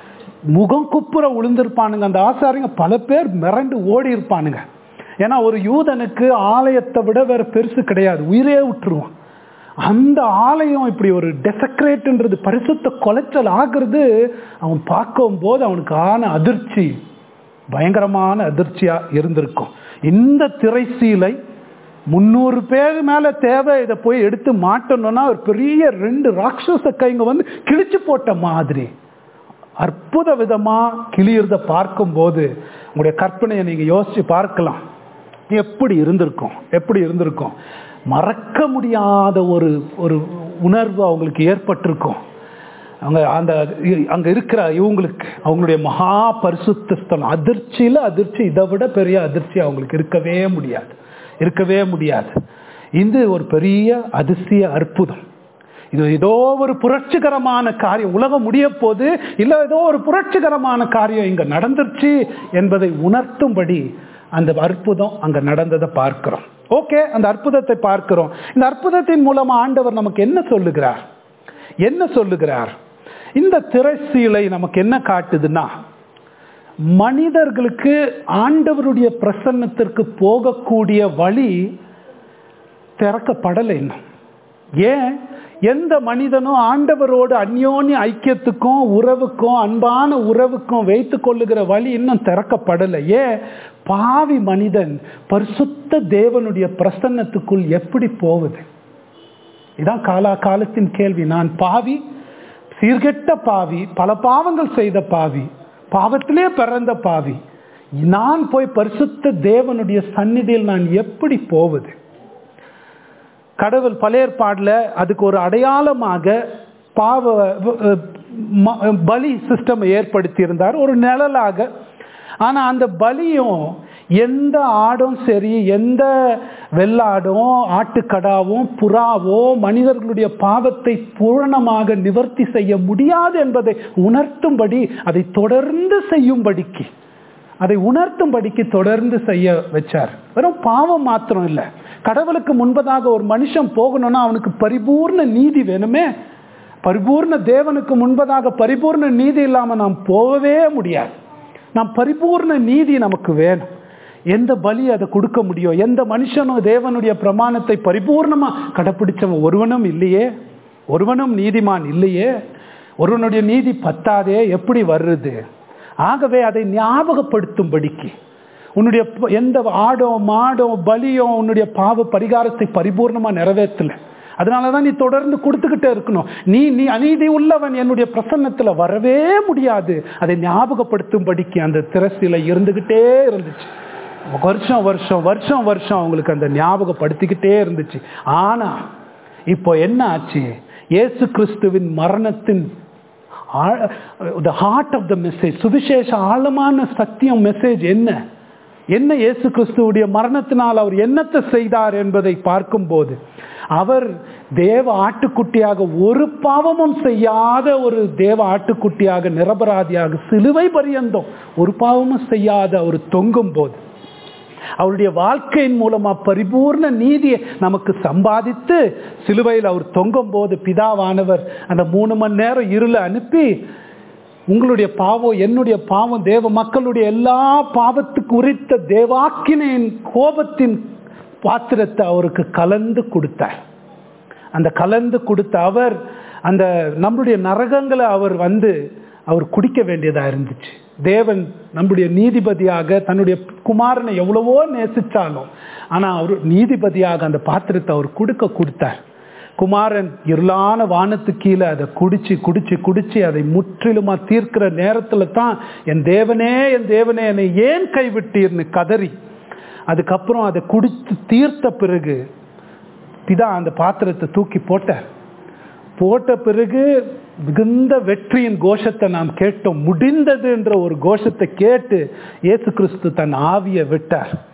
முகம் குப்புற உளுந்திருப்பானுங்க அந்த ஆசாரிங்க. பல பேர் மிரண்டு ஓடி இருப்பானுங்க. ஏன்னா ஒரு யூதனுக்கு ஆலயத்தை விட வேற பெருசு கிடையாது, உயிரே விட்டுருவான். அந்த ஆலயம் இப்படி ஒரு டெசக்ரேட்ன்றது பரிசுத்த கொலைச்சல் ஆகிறது அவன் பார்க்கும் போது அவனுக்கு ஆன அதிர்ச்சி பயங்கரமான அதிர்ச்சியா இருந்திருக்கும். இந்த திரைசீலை முன்னூறு பேர் மேல தேவை, இதை போய் எடுத்து மாட்டணும்னா ஒரு பெரிய ரெண்டு ராட்சச கைங்க வந்து கிழிச்சு போட்ட மாதிரி அற்புத விதமா கிளியறத பார்க்கும் போது உங்களுடைய கற்பனையை நீங்க யோசிச்சு பார்க்கலாம். எப்படி இருந்திருக்கும் எப்படி இருந்திருக்கும் மறக்க முடியாத ஒரு ஒரு உணர்வு அவங்களுக்கு ஏற்பட்டிருக்கும். அவங்க அந்த அங்க இருக்கிற இவங்களுக்கு அவங்களுடைய மகா பரிசுத்த ஸ்தலம் அதிர்ச்சியில அதிர்ச்சி, இதை விட பெரிய அதிர்ச்சி அவங்களுக்கு இருக்கவே முடியாது இருக்கவே முடியாது. இது ஒரு பெரிய அதிசய அற்புதம். இது ஏதோ ஒரு புரட்சிகரமான காரியம், உலகம் முடிய போது இல்ல ஏதோ ஒரு புரட்சிகரமான காரியம் இங்க நடந்துருச்சு என்பதை உணர்த்தும்படி அந்த அற்புதம் அங்க நடந்ததை பார்க்கிறோம். ஓகே, அந்த அற்புதத்தை பார்க்கிறோம். இந்த அற்புதத்தின் மூலமா ஆண்டவர் நமக்கு என்ன சொல்லுகிறார் என்ன சொல்லுகிறார் இந்த திரைசீலை நமக்கு என்ன காட்டுதுன்னா, மனிதர்களுக்கு ஆண்டவருடைய பிரசன்னத்திற்கு போகக்கூடிய வழி திறக்கப்படலை இன்னும். ஏன்? எந்த மனிதனும் ஆண்டவரோடு அந்யோன்ய ஐக்கியத்துக்கும் உறவுக்கும் அன்பான உறவுக்கும் வைத்துக் கொள்ளுகிற வழி இன்னும் திறக்கப்படலை. ஏன்? பாவி மனிதன் பரிசுத்த தேவனுடைய பிரசன்னத்துக்குள் எப்படி போவது? இதான் காலா காலத்தின் கேள்வி. நான் பாவி, சீர்கெட்ட பாவி, பல பாவங்கள் செய்த பாவி, பாவத்திலே பிறந்த பாவி, நான் போய் பரிசுத்த தேவனுடைய சந்நிதியில் நான் எப்படி போவது? கடவுள் பழைய ஏற்பாடுல அதுக்கு ஒரு அடையாளமாக பாவ பலி சிஸ்டம் ஏற்படுத்தி இருந்தார், ஒரு நிழலாக. ஆனா அந்த பலியும் எந்த ஆடும் சரி, எந்த வெள்ளாடும் ஆட்டுக்கடாவும் புறாவோ மனிதர்களுடைய பாவத்தை பூரணமாக நிவர்த்தி செய்ய முடியாது என்பதை உணர்த்தும்படி, அதை தொடர்ந்து செய்யும்படிக்கு அதை உணர்த்தும்படிக்கு தொடர்ந்து செய்ய வச்சார். வெறும் பாவம் மாத்திரம் இல்லை, கடவுளுக்கு முன்பதாக ஒரு மனுஷன் போகணும்னா அவனுக்கு பரிபூர்ண நீதி வேணுமே. பரிபூர்ண தேவனுக்கு முன்பதாக பரிபூர்ண நீதி இல்லாம நாம் போகவே முடியாது. நாம் பரிபூர்ண நீதி நமக்கு வேணும். எந்த பலி அதை கொடுக்க முடியும்? எந்த மனுஷனும் தேவனுடைய பிரமாணத்தை பரிபூர்ணமா கடைப்பிடிச்சவன் ஒருவனும் இல்லையே, ஒருவனும் நீதிமான் இல்லையே. ஒருவனுடைய நீதி பத்தாதே, எப்படி வருது? ஆகவே அதை ஞாபகப்படுத்தும்படிக்கு உன்னுடைய எந்த ஆடோ மாடோ பலியோ உன்னுடைய பாவ பரிகாரத்தை பரிபூர்ணமா நிறைவேற்றல. அதனாலதான் நீ தொடர்ந்து கொடுத்துக்கிட்டே இருக்கணும். நீ நீ அநீதி உள்ளவன் என்னுடைய பிரசன்னத்துல வரவே முடியாது. அதை ஞாபகப்படுத்தும்படிக்கு அந்த திரைசீலை இருந்துகிட்டே இருந்துச்சு. வருஷம் வருஷம் வருஷம் வருஷம் அவங்களுக்கு அந்த ஞாபகப்படுத்திக்கிட்டே இருந்துச்சு. ஆனா இப்போ என்ன ஆச்சு? இயேசு கிறிஸ்துவின் மரணத்தின் the heart of the message, சுவிசேஷ ஆழமான சத்தியம் மெசேஜ் என்ன என்ன இயேசு கிறிஸ்துவுடைய மரணத்தினால் அவர் என்னத்தை செய்தார் என்பதை பார்க்கும்போது, அவர் தேவ ஆட்டுக்குட்டியாக ஒரு பாவமும் செய்யாத ஒரு தேவ ஆட்டுக்குட்டியாக நிரபராதியாக சிலுவை பரியந்தம் ஒரு பாவமும் செய்யாத அவர் தொங்கும் போது, அவருடைய வாழ்க்கையின் மூலமா பரிபூர்ண நீதியை நமக்கு சம்பாதித்து சிலுவையில் அவர் தொங்கும் போது பிதாவானவர் அந்த மூணு மணி நேரம் இருளை அனுப்பி, உங்களுடைய பாவம் என்னுடைய பாவம் தேவ மக்களுடைய எல்லா பாவத்துக்கு உரித்த தேவாக்கினின் கோபத்தின் பாத்திரத்தை அவருக்கு கலந்து கொடுத்தார். அந்த கலந்து கொடுத்த அவர் அந்த நம்முடைய நரகங்களை அவர் வந்து அவர் குடிக்க வேண்டியதா இருந்துச்சு. தேவன் நம்முடைய நீதிபதியாக தன்னுடைய குமாரனை எவ்வளவோ நேசிச்சாலும் ஆனா அவர் நீதிபதியாக அந்த பாத்திரத்தை அவர் கொடுக்க கொடுத்தார். குமாரன் இருளான வானத்து கீழே அதை குடிச்சு குடிச்சு குடிச்சு அதை முற்றிலுமா தீர்க்கிற நேரத்துல தான் என் தேவனே என் தேவனே என்னை ஏன் கைவிட்டீர்னு கதறி, அதுக்கப்புறம் அதை குடித்து தீர்த்த பிறகு பிதா அந்த பாத்திரத்தை தூக்கி போட்டார். போட்ட பிறகு மிகுந்த வெற்றியின் கோஷத்தை நாம் கேட்டோம். முடிந்தது என்ற ஒரு கோஷத்தை கேட்டு இயேசு கிறிஸ்து தன் ஆவியை விட்டார்.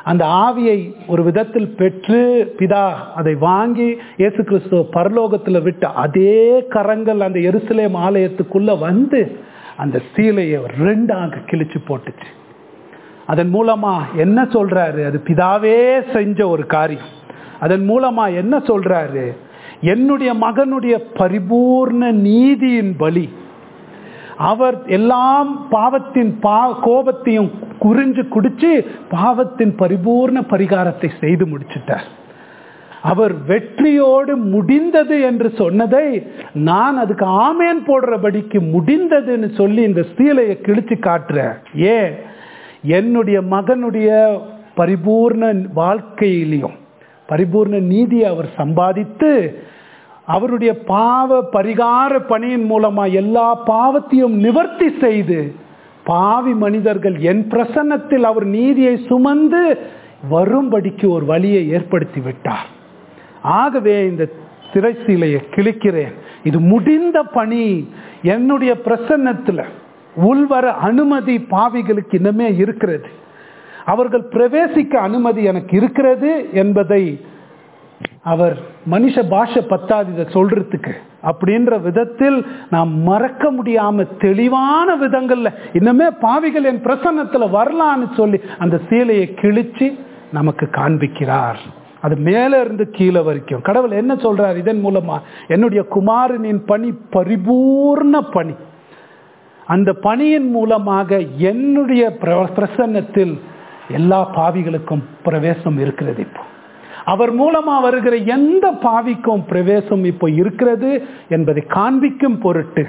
அந்த ஆவியை ஒரு விதத்தில் பெற்று பிதா அதை வாங்கி இயேசு கிறிஸ்துவ பரலோகத்தில் விட்டு அதே கரங்கள் அந்த எருசலேம் ஆலயத்துக்குள்ள வந்து அந்த சீலையை ரெண்டாக கிழிச்சு போட்டுச்சு. அதன் மூலமா என்ன சொல்றாரு? அது பிதாவே செஞ்ச ஒரு காரியம். அதன் மூலமா என்ன சொல்றாரு? என்னுடைய மகனுடைய பரிபூர்ண நீதியின் பலி. அவர் எல்லாம் பாவத்தின் பா கோபத்தையும் குறிஞ்சு குடிச்சு பாவத்தின் பரிபூர்ண பரிகாரத்தை செய்து முடிச்சிட்டார். அவர் வெற்றியோடு முடிந்தது என்று சொன்னதை நான் அதுக்கு ஆமேன் போடுறபடிக்கு முடிந்ததுன்னு சொல்லி இந்த சீலையை கிழிச்சு காட்டுறேன். ஏன்? என்னுடைய மகனுடைய பரிபூர்ண வாழ்க்கையிலையும் பரிபூர்ண நீதியை அவர் சம்பாதித்து அவருடைய பாவ பரிகார பணியின் மூலமா எல்லா பாவத்தையும் நிவர்த்தி செய்து பாவி மனிதர்கள் என் பிரசன்னத்தில் அவர் நீதியை சுமந்து வரும்படிக்கு ஒரு வழியை ஏற்படுத்தி விட்டார். ஆகவே இந்த திரைச்சீலையை கிழிக்கிறேன். இது முடிந்த பணி. என்னுடைய பிரசன்னத்தில் உள்வர அனுமதி பாவிகளுக்கு இன்னமே இருக்கிறது. அவர்கள் பிரவேசிக்க அனுமதி எனக்கு இருக்கிறது என்பதை அவர் மனுஷ பாஷை பத்தாது இதை சொல்றதுக்கு. அப்படின்ற விதத்தில் நாம் மறக்க முடியாம தெளிவான விதங்கள்ல இன்னமே பாவிகள் என் பிரசன்னத்துல வரலான்னு சொல்லி அந்த சீலையை கிழிச்சு நமக்கு காண்பிக்கிறார். அது மேல இருந்து கீழே வரைக்கும் கடவுள் என்ன சொல்றார் இதன் மூலமா? என்னுடைய குமாரனின் பணி பரிபூர்ண பணி. அந்த பணியின் மூலமாக என்னுடைய பிரசன்னத்தில் எல்லா பாவிகளுக்கும் பிரவேசம் இருக்கிறது. இப்போ அவர் மூலமா வருகிற எந்த பாவிக்கும் பிரவேசம் இப்போ இருக்கிறது என்பதை காண்பிக்கும் பொருட்டு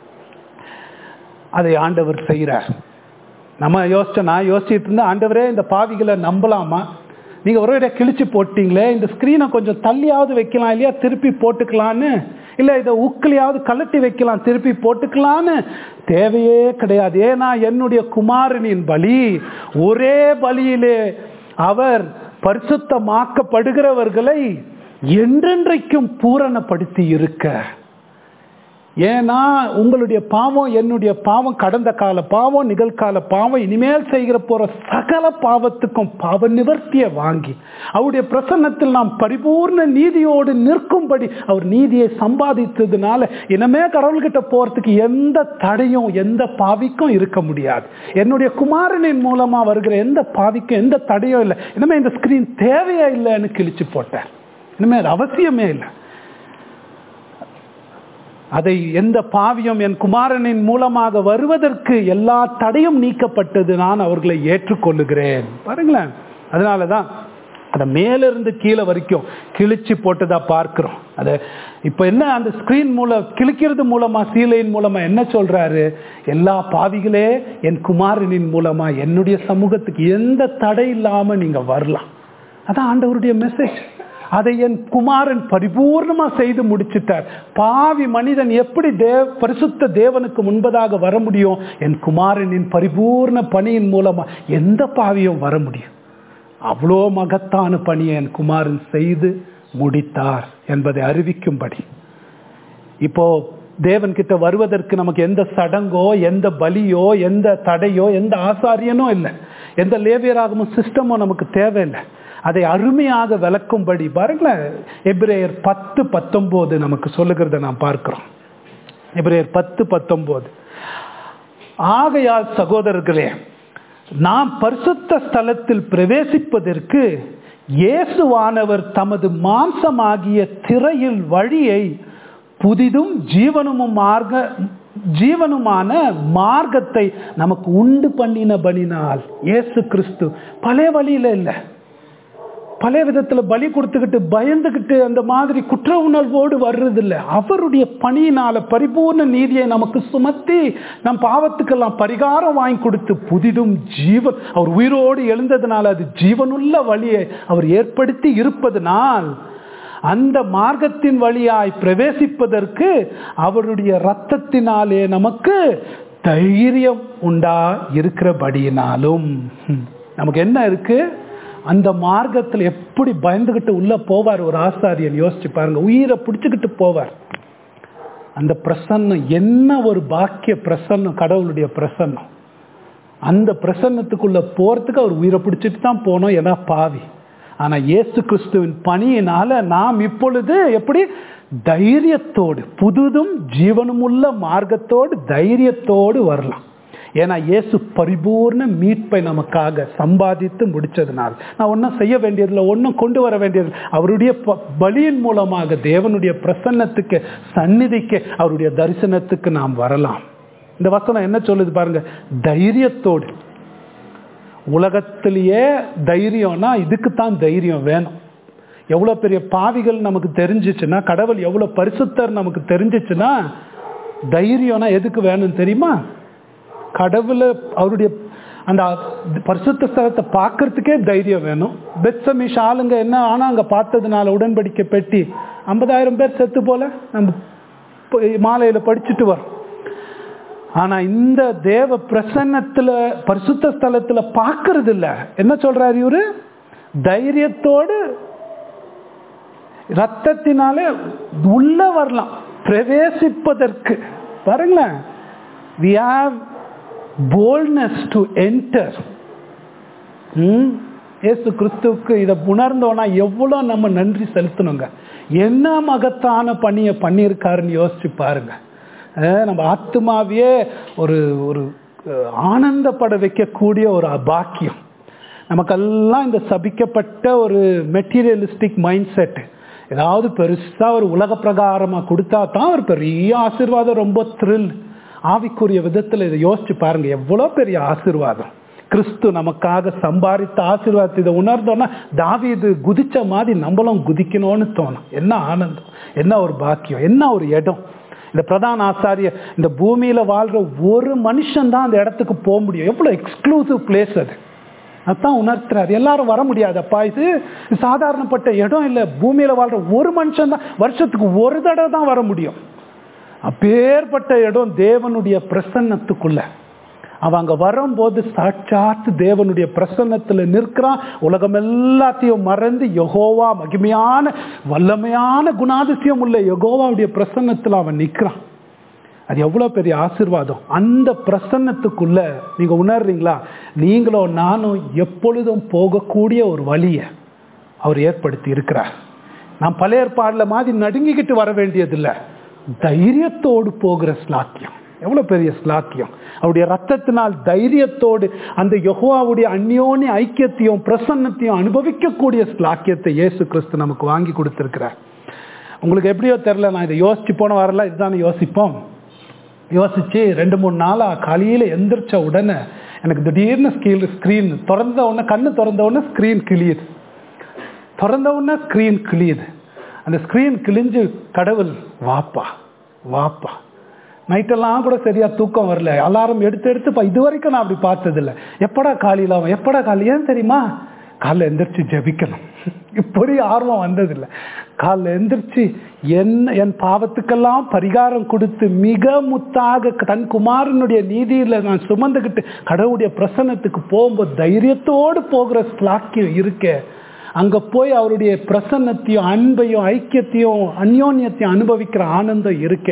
அதை ஆண்டவர் செய்கிறார். நம்ம யோசிச்ச நான் யோசிச்சுட்டு இருந்தா, ஆண்டவரே இந்த பாவிகளை நம்பலாமா? நீங்க ஒரு இடம் கிழிச்சு போட்டீங்களே, இந்த ஸ்கிரீனை கொஞ்சம் தள்ளியாவது வைக்கலாம் இல்லையா, திருப்பி போட்டுக்கலான்னு, இல்லை இதை உக்கிலையாவது கலட்டி வைக்கலாம் திருப்பி போட்டுக்கலான்னு தேவையே கிடையாது. ஏன்னா என்னுடைய குமாரனின் பலி ஒரே பலியிலே அவர் பரிசுத்தமாக்கப்படுகிறவர்களை என்றென்றைக்கும் பூரணப்படுத்தி இருக்க. ஏன்னா உங்களுடைய பாவம் என்னுடைய பாவம், கடந்த கால பாவம், நிகழ்கால பாவம், இனிமேல் செய்கிற போற சகல பாவத்துக்கும் பாவ நிவர்த்தியை வாங்கி அவருடைய பிரசன்னத்தில் நாம் பரிபூர்ண நீதியோடு நிற்கும்படி அவர் நீதியை சம்பாதித்ததுனால இனிமே கடவுள்கிட்ட போறதுக்கு எந்த தடையும் எந்த பாவிக்கும் இருக்க முடியாது. என்னுடைய குமாரனின் மூலமா வருகிற எந்த பாவிக்கும் எந்த தடையும் இல்லை. இனிமே இந்த ஸ்கிரீன் தேவையே இல்லைன்னு கிழிச்சு போட்டார். இனிமே அது அவசியமே இல்லை. அதை எந்த பாவியும் என் குமாரனின் மூலமாக வருவதற்கு எல்லா தடையும் நீக்கப்பட்டது. நான் அவர்களை ஏற்றுக்கொள்ளுகிறேன். பாருங்களேன், அதனாலதான் அதை மேலிருந்து கீழே வரைக்கும் கிழிச்சு போட்டதா பார்க்கிறோம். அதை இப்ப என்ன அந்த ஸ்கிரீன் மூலம் கிழிக்கிறது மூலமா, சீலையின் மூலமா என்ன சொல்றாரு? எல்லா பாவிகளே என் குமாரனின் மூலமா என்னுடைய சமூகத்துக்கு எந்த தடை இல்லாம நீங்க வரலாம். அதான் ஆண்டவருடைய மெசேஜ். அதை என் குமாரன் பரிபூர்ணமா செய்து முடிச்சிட்டார். பாவி மனிதன் எப்படி தேவ பரிசுத்த தேவனுக்கு முன்பதாக வர முடியும்? என் குமாரனின் பரிபூர்ண பணியின் மூலமா எந்த பாவியும் வர முடியும். அவ்வளோ மகத்தான பணியை என் குமாரன் செய்து முடித்தார் என்பதை அறிவிக்கும்படி இப்போ தேவன் கிட்ட வருவதற்கு நமக்கு எந்த சடங்கோ எந்த பலியோ எந்த தடையோ எந்த ஆசாரியனோ இல்லை, எந்த லேவியராகமும் சிஸ்டமோ நமக்கு தேவையில்லை. அதை அருமையாக விளக்கும்படி பாருங்களேன், எபிரேயர் பத்து பத்தொன்பது நமக்கு சொல்லுகிறத நாம் பார்க்கிறோம். எபிரேயர் பத்து பத்தொன்பது ஆகையால் சகோதரர்களே, நாம் பரிசுத்த ஸ்தலத்தில் பிரவேசிப்பதற்கு இயேசுவானவர் தமது மாம்சமாகிய திரையில் வழியை புதிதும் ஜீவனும் மார்க்க ஜீவனுமான மார்க்கத்தை நமக்கு உண்டு பண்ணினபடினால். இயேசு கிறிஸ்து பழைய வழியில இல்லை, பல விதத்துல பலி கொடுத்துக்கிட்டு பயந்துகிட்டு அந்த மாதிரி குற்ற உணர்வோடு வர்றதில்லை. அவருடைய பணியினால பரிபூர்ண நீதியை நமக்கு சுமத்தி நம் பாவத்துக்கெல்லாம் பரிகாரம் வாங்கி கொடுத்து புதிதும் ஜீவன், அவர் உயிரோடு எழுந்ததுனால அது ஜீவனுள்ள வழியை அவர் ஏற்படுத்தி இருப்பதனால் அந்த மார்க்கத்தின் வழியாய் பிரவேசிப்பதற்கு அவருடைய இரத்தத்தினாலே நமக்கு தைரியம் உண்டா இருக்கிறபடியினாலும் நமக்கு என்ன இருக்கு? அந்த மார்க்கத்தில் எப்படி பயந்துகிட்டு உள்ள போவார் ஒரு ஆசாரியன்? யோசிச்சு பாருங்க, உயிரை பிடிச்சுக்கிட்டு போவார். அந்த பிரசன்னம் என்ன ஒரு பாக்கிய பிரசன்னம், கடவுளுடைய பிரசன்னம். அந்த பிரசன்னத்துக்குள்ள போறதுக்கு அவர் உயிரை பிடிச்சிட்டு தான் போனோம், ஏன்னா பாவி. ஆனா இயேசு கிறிஸ்துவின் பணியினால நாம் இப்பொழுது எப்படி தைரியத்தோடு, புதுதும் ஜீவனும் உள்ள மார்க்கத்தோடு தைரியத்தோடு வரலாம். ஏன்னா இயேசு பரிபூர்ண மீட்பை நமக்காக சம்பாதித்து முடிச்சதுனால நான் ஒன்றும் செய்ய வேண்டியதில்லை, ஒன்றும் கொண்டு வர வேண்டியது. அவருடைய பலியின் மூலமாக தேவனுடைய பிரசன்னத்துக்கு, சந்நிதிக்கு, அவருடைய தரிசனத்துக்கு நாம் வரலாம். இந்த வசனம் என்ன சொல்லுது பாருங்க, தைரியத்தோடு. உலகத்திலேயே தைரியம்னா இதுக்குத்தான் தைரியம் வேணும். எவ்வளோ பெரிய பாவிகள் நமக்கு தெரிஞ்சிச்சுன்னா, கடவுள் எவ்வளோ பரிசுத்தர் நமக்கு தெரிஞ்சிச்சுன்னா, தைரியம்னா எதுக்கு வேணும் தெரியுமா? கடவுளை, அவருடைய அந்த பரிசுத்த ஸ்தலத்தை பார்க்கறதுக்கே தைரியம் வேணும். பெத்சமீஷ் ஆளுங்க என்ன ஆனால் அங்கே பார்த்ததுனால உடன்படிக்கை பெட்டி ஐம்பதாயிரம் பேர் செத்து போல நம்ம மாலையில் படிச்சுட்டு வரோம். ஆனால் இந்த தேவ பிரசன்னத்தில் பரிசுத்த ஸ்தலத்தில் பார்க்கறது இல்லை. என்ன சொல்றாரு இவரு? தைரியத்தோடு ரத்தத்தினாலே உள்ள வரலாம், பிரவேசிப்பதற்கு. பாருங்களேன், we have boldness to enter. இயேசு கிறிஸ்துவுக்கு இதை உணர்ந்தோன்னா எவ்வளோ நம்ம நன்றி செலுத்தணுங்க. என்ன மகத்தான பணியை பண்ணியிருக்காருன்னு யோசிச்சு பாருங்க. நம்ம ஆத்மாவையே ஒரு ஒரு ஆனந்தப்பட வைக்கக்கூடிய ஒரு பாக்கியம். நமக்கெல்லாம் இந்த சபிக்கப்பட்ட ஒரு மெட்டீரியலிஸ்டிக் மைண்ட் செட், ஏதாவது பெருசாக ஒரு உலக பிரகாரமாக கொடுத்தா தான் ஒரு பெரிய ஆசீர்வாதம், ரொம்ப த்ரில். ஆவிக்குரிய விதத்தில் இதை யோசிச்சு பாருங்க, எவ்வளோ பெரிய ஆசீர்வாதம் கிறிஸ்து நமக்காக சம்பாதித்த ஆசீர்வாதத்தை. இதை உணர்ந்தோன்னா தாவீது குதிச்ச மாதிரி நம்மளும் குதிக்கணும்னு தோணும். என்ன ஆனந்தம், என்ன ஒரு பாக்கியம், என்ன ஒரு இடம். இந்த பிரதான ஆசாரியர் இந்த பூமியில வாழ்ற ஒரு மனுஷன் தான் அந்த இடத்துக்கு போக முடியும். எவ்வளோ எக்ஸ்க்ளூசிவ் பிளேஸ் அது. அதான் உணர்த்துறாரு, எல்லாரும் வர முடியாதப்பா, இது சாதாரணப்பட்ட இடம் இல்லை. பூமியில வாழ்ற ஒரு மனுஷன் தான் வருஷத்துக்கு ஒரு தடவை தான் வர முடியும். அப்பேற்பட்ட இடம் தேவனுடைய பிரசன்னத்துக்குள்ள. அவன் அங்க வரும்போது சாட்சாத்து தேவனுடைய பிரசன்னத்துல நிற்கிறான். உலகம் எல்லாத்தையும் மறந்து யெகோவா, மகிமையான வல்லமையான குணாதிசயம் உள்ள யெகோவாவுடைய பிரசன்னத்துல அவன் நிற்கிறான். அது எவ்வளவு பெரிய ஆசீர்வாதம். அந்த பிரசன்னத்துக்குள்ள நீங்க உணர்றீங்களா? நீங்களோ நானும் எப்பொழுதும் போகக்கூடிய ஒரு வழியை அவர் ஏற்படுத்தி இருக்கிறார். நான் பழைய ஏற்பாடுல மாதிரி நடுங்கிக்கிட்டு வர வேண்டியதில்லை, தைரியத்தோடு போகிற ஸ்லாக்கியம். எவ்வளவு பெரிய ஸ்லாக்கியம். அவருடைய ரத்தத்தினால் தைரியத்தோடு அந்த யெகோவாவுடைய அந்யோன்ய ஐக்கியத்தையும் பிரசன்னத்தையும் அனுபவிக்கக்கூடிய ஸ்லாக்கியத்தை இயேசு கிறிஸ்து நமக்கு வாங்கி கொடுத்திருக்கிறார். உங்களுக்கு எப்படியோ தெரியல, நான் இதை யோசிச்சு போன வரல, இதுதானே யோசிப்போம். யோசிச்சு ரெண்டு மூணு நாளா காலையில எந்திரிச்ச உடனே எனக்கு திடீர்னு ஸ்கீல் ஸ்கிரீன் திறந்த உடனே, கண்ணு திறந்த உடனே ஸ்கிரீன் கிளியுது, திறந்த உடனே ஸ்கிரீன் கிளியுது. அந்த ஸ்கிரீன் கிழிஞ்சு கடவுள் வாப்பா வாப்பா. நைட்டெல்லாம் கூட சரியா தூக்கம் வரல, அலாரம் எடுத்து எடுத்து இது வரைக்கும் நான் அப்படி பார்த்ததில்லை. எப்படா காலையில் அவன், எப்படா காலையில், ஏன் தெரியுமா? காலைல எந்திரிச்சு ஜெபிக்கணும். இப்படி ஆர்வம் வந்ததில்லை. காலைல எந்திரிச்சு என்ன என் பாவத்துக்கெல்லாம் பரிகாரம் கொடுத்து மிக முத்தாக தன் குமாரனுடைய நீதியில நான் சுமந்துக்கிட்டு கடவுளுடைய பிரசன்னத்துக்கு போகும்போது தைரியத்தோடு போகிற ஸ்லாக்கியம் இருக்கே. அங்க போய் அவருடைய பிரசன்னத்தையும் அன்பையும் ஐக்கியத்தையும் அந்யோன்யத்தையும் அனுபவிக்கிற ஆனந்தம் இருக்க,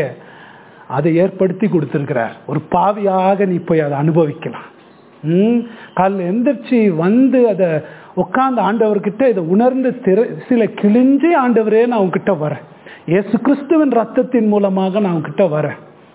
அதை ஏற்படுத்தி கொடுத்திருக்கிறார். ஒரு பாவியாக நீ போய் அதை அனுபவிக்கலாம். உம் காலைல எந்திரிச்சு வந்து அதை உட்கார்ந்து ஆண்டவர்கிட்ட இதை உணர்ந்து திரு சில கிழிஞ்சு, ஆண்டவரே நான் உங்ககிட்ட வரேன், இயேசு கிறிஸ்துவின் ரத்தத்தின் மூலமாக நான் உங்ககிட்ட வரேன்.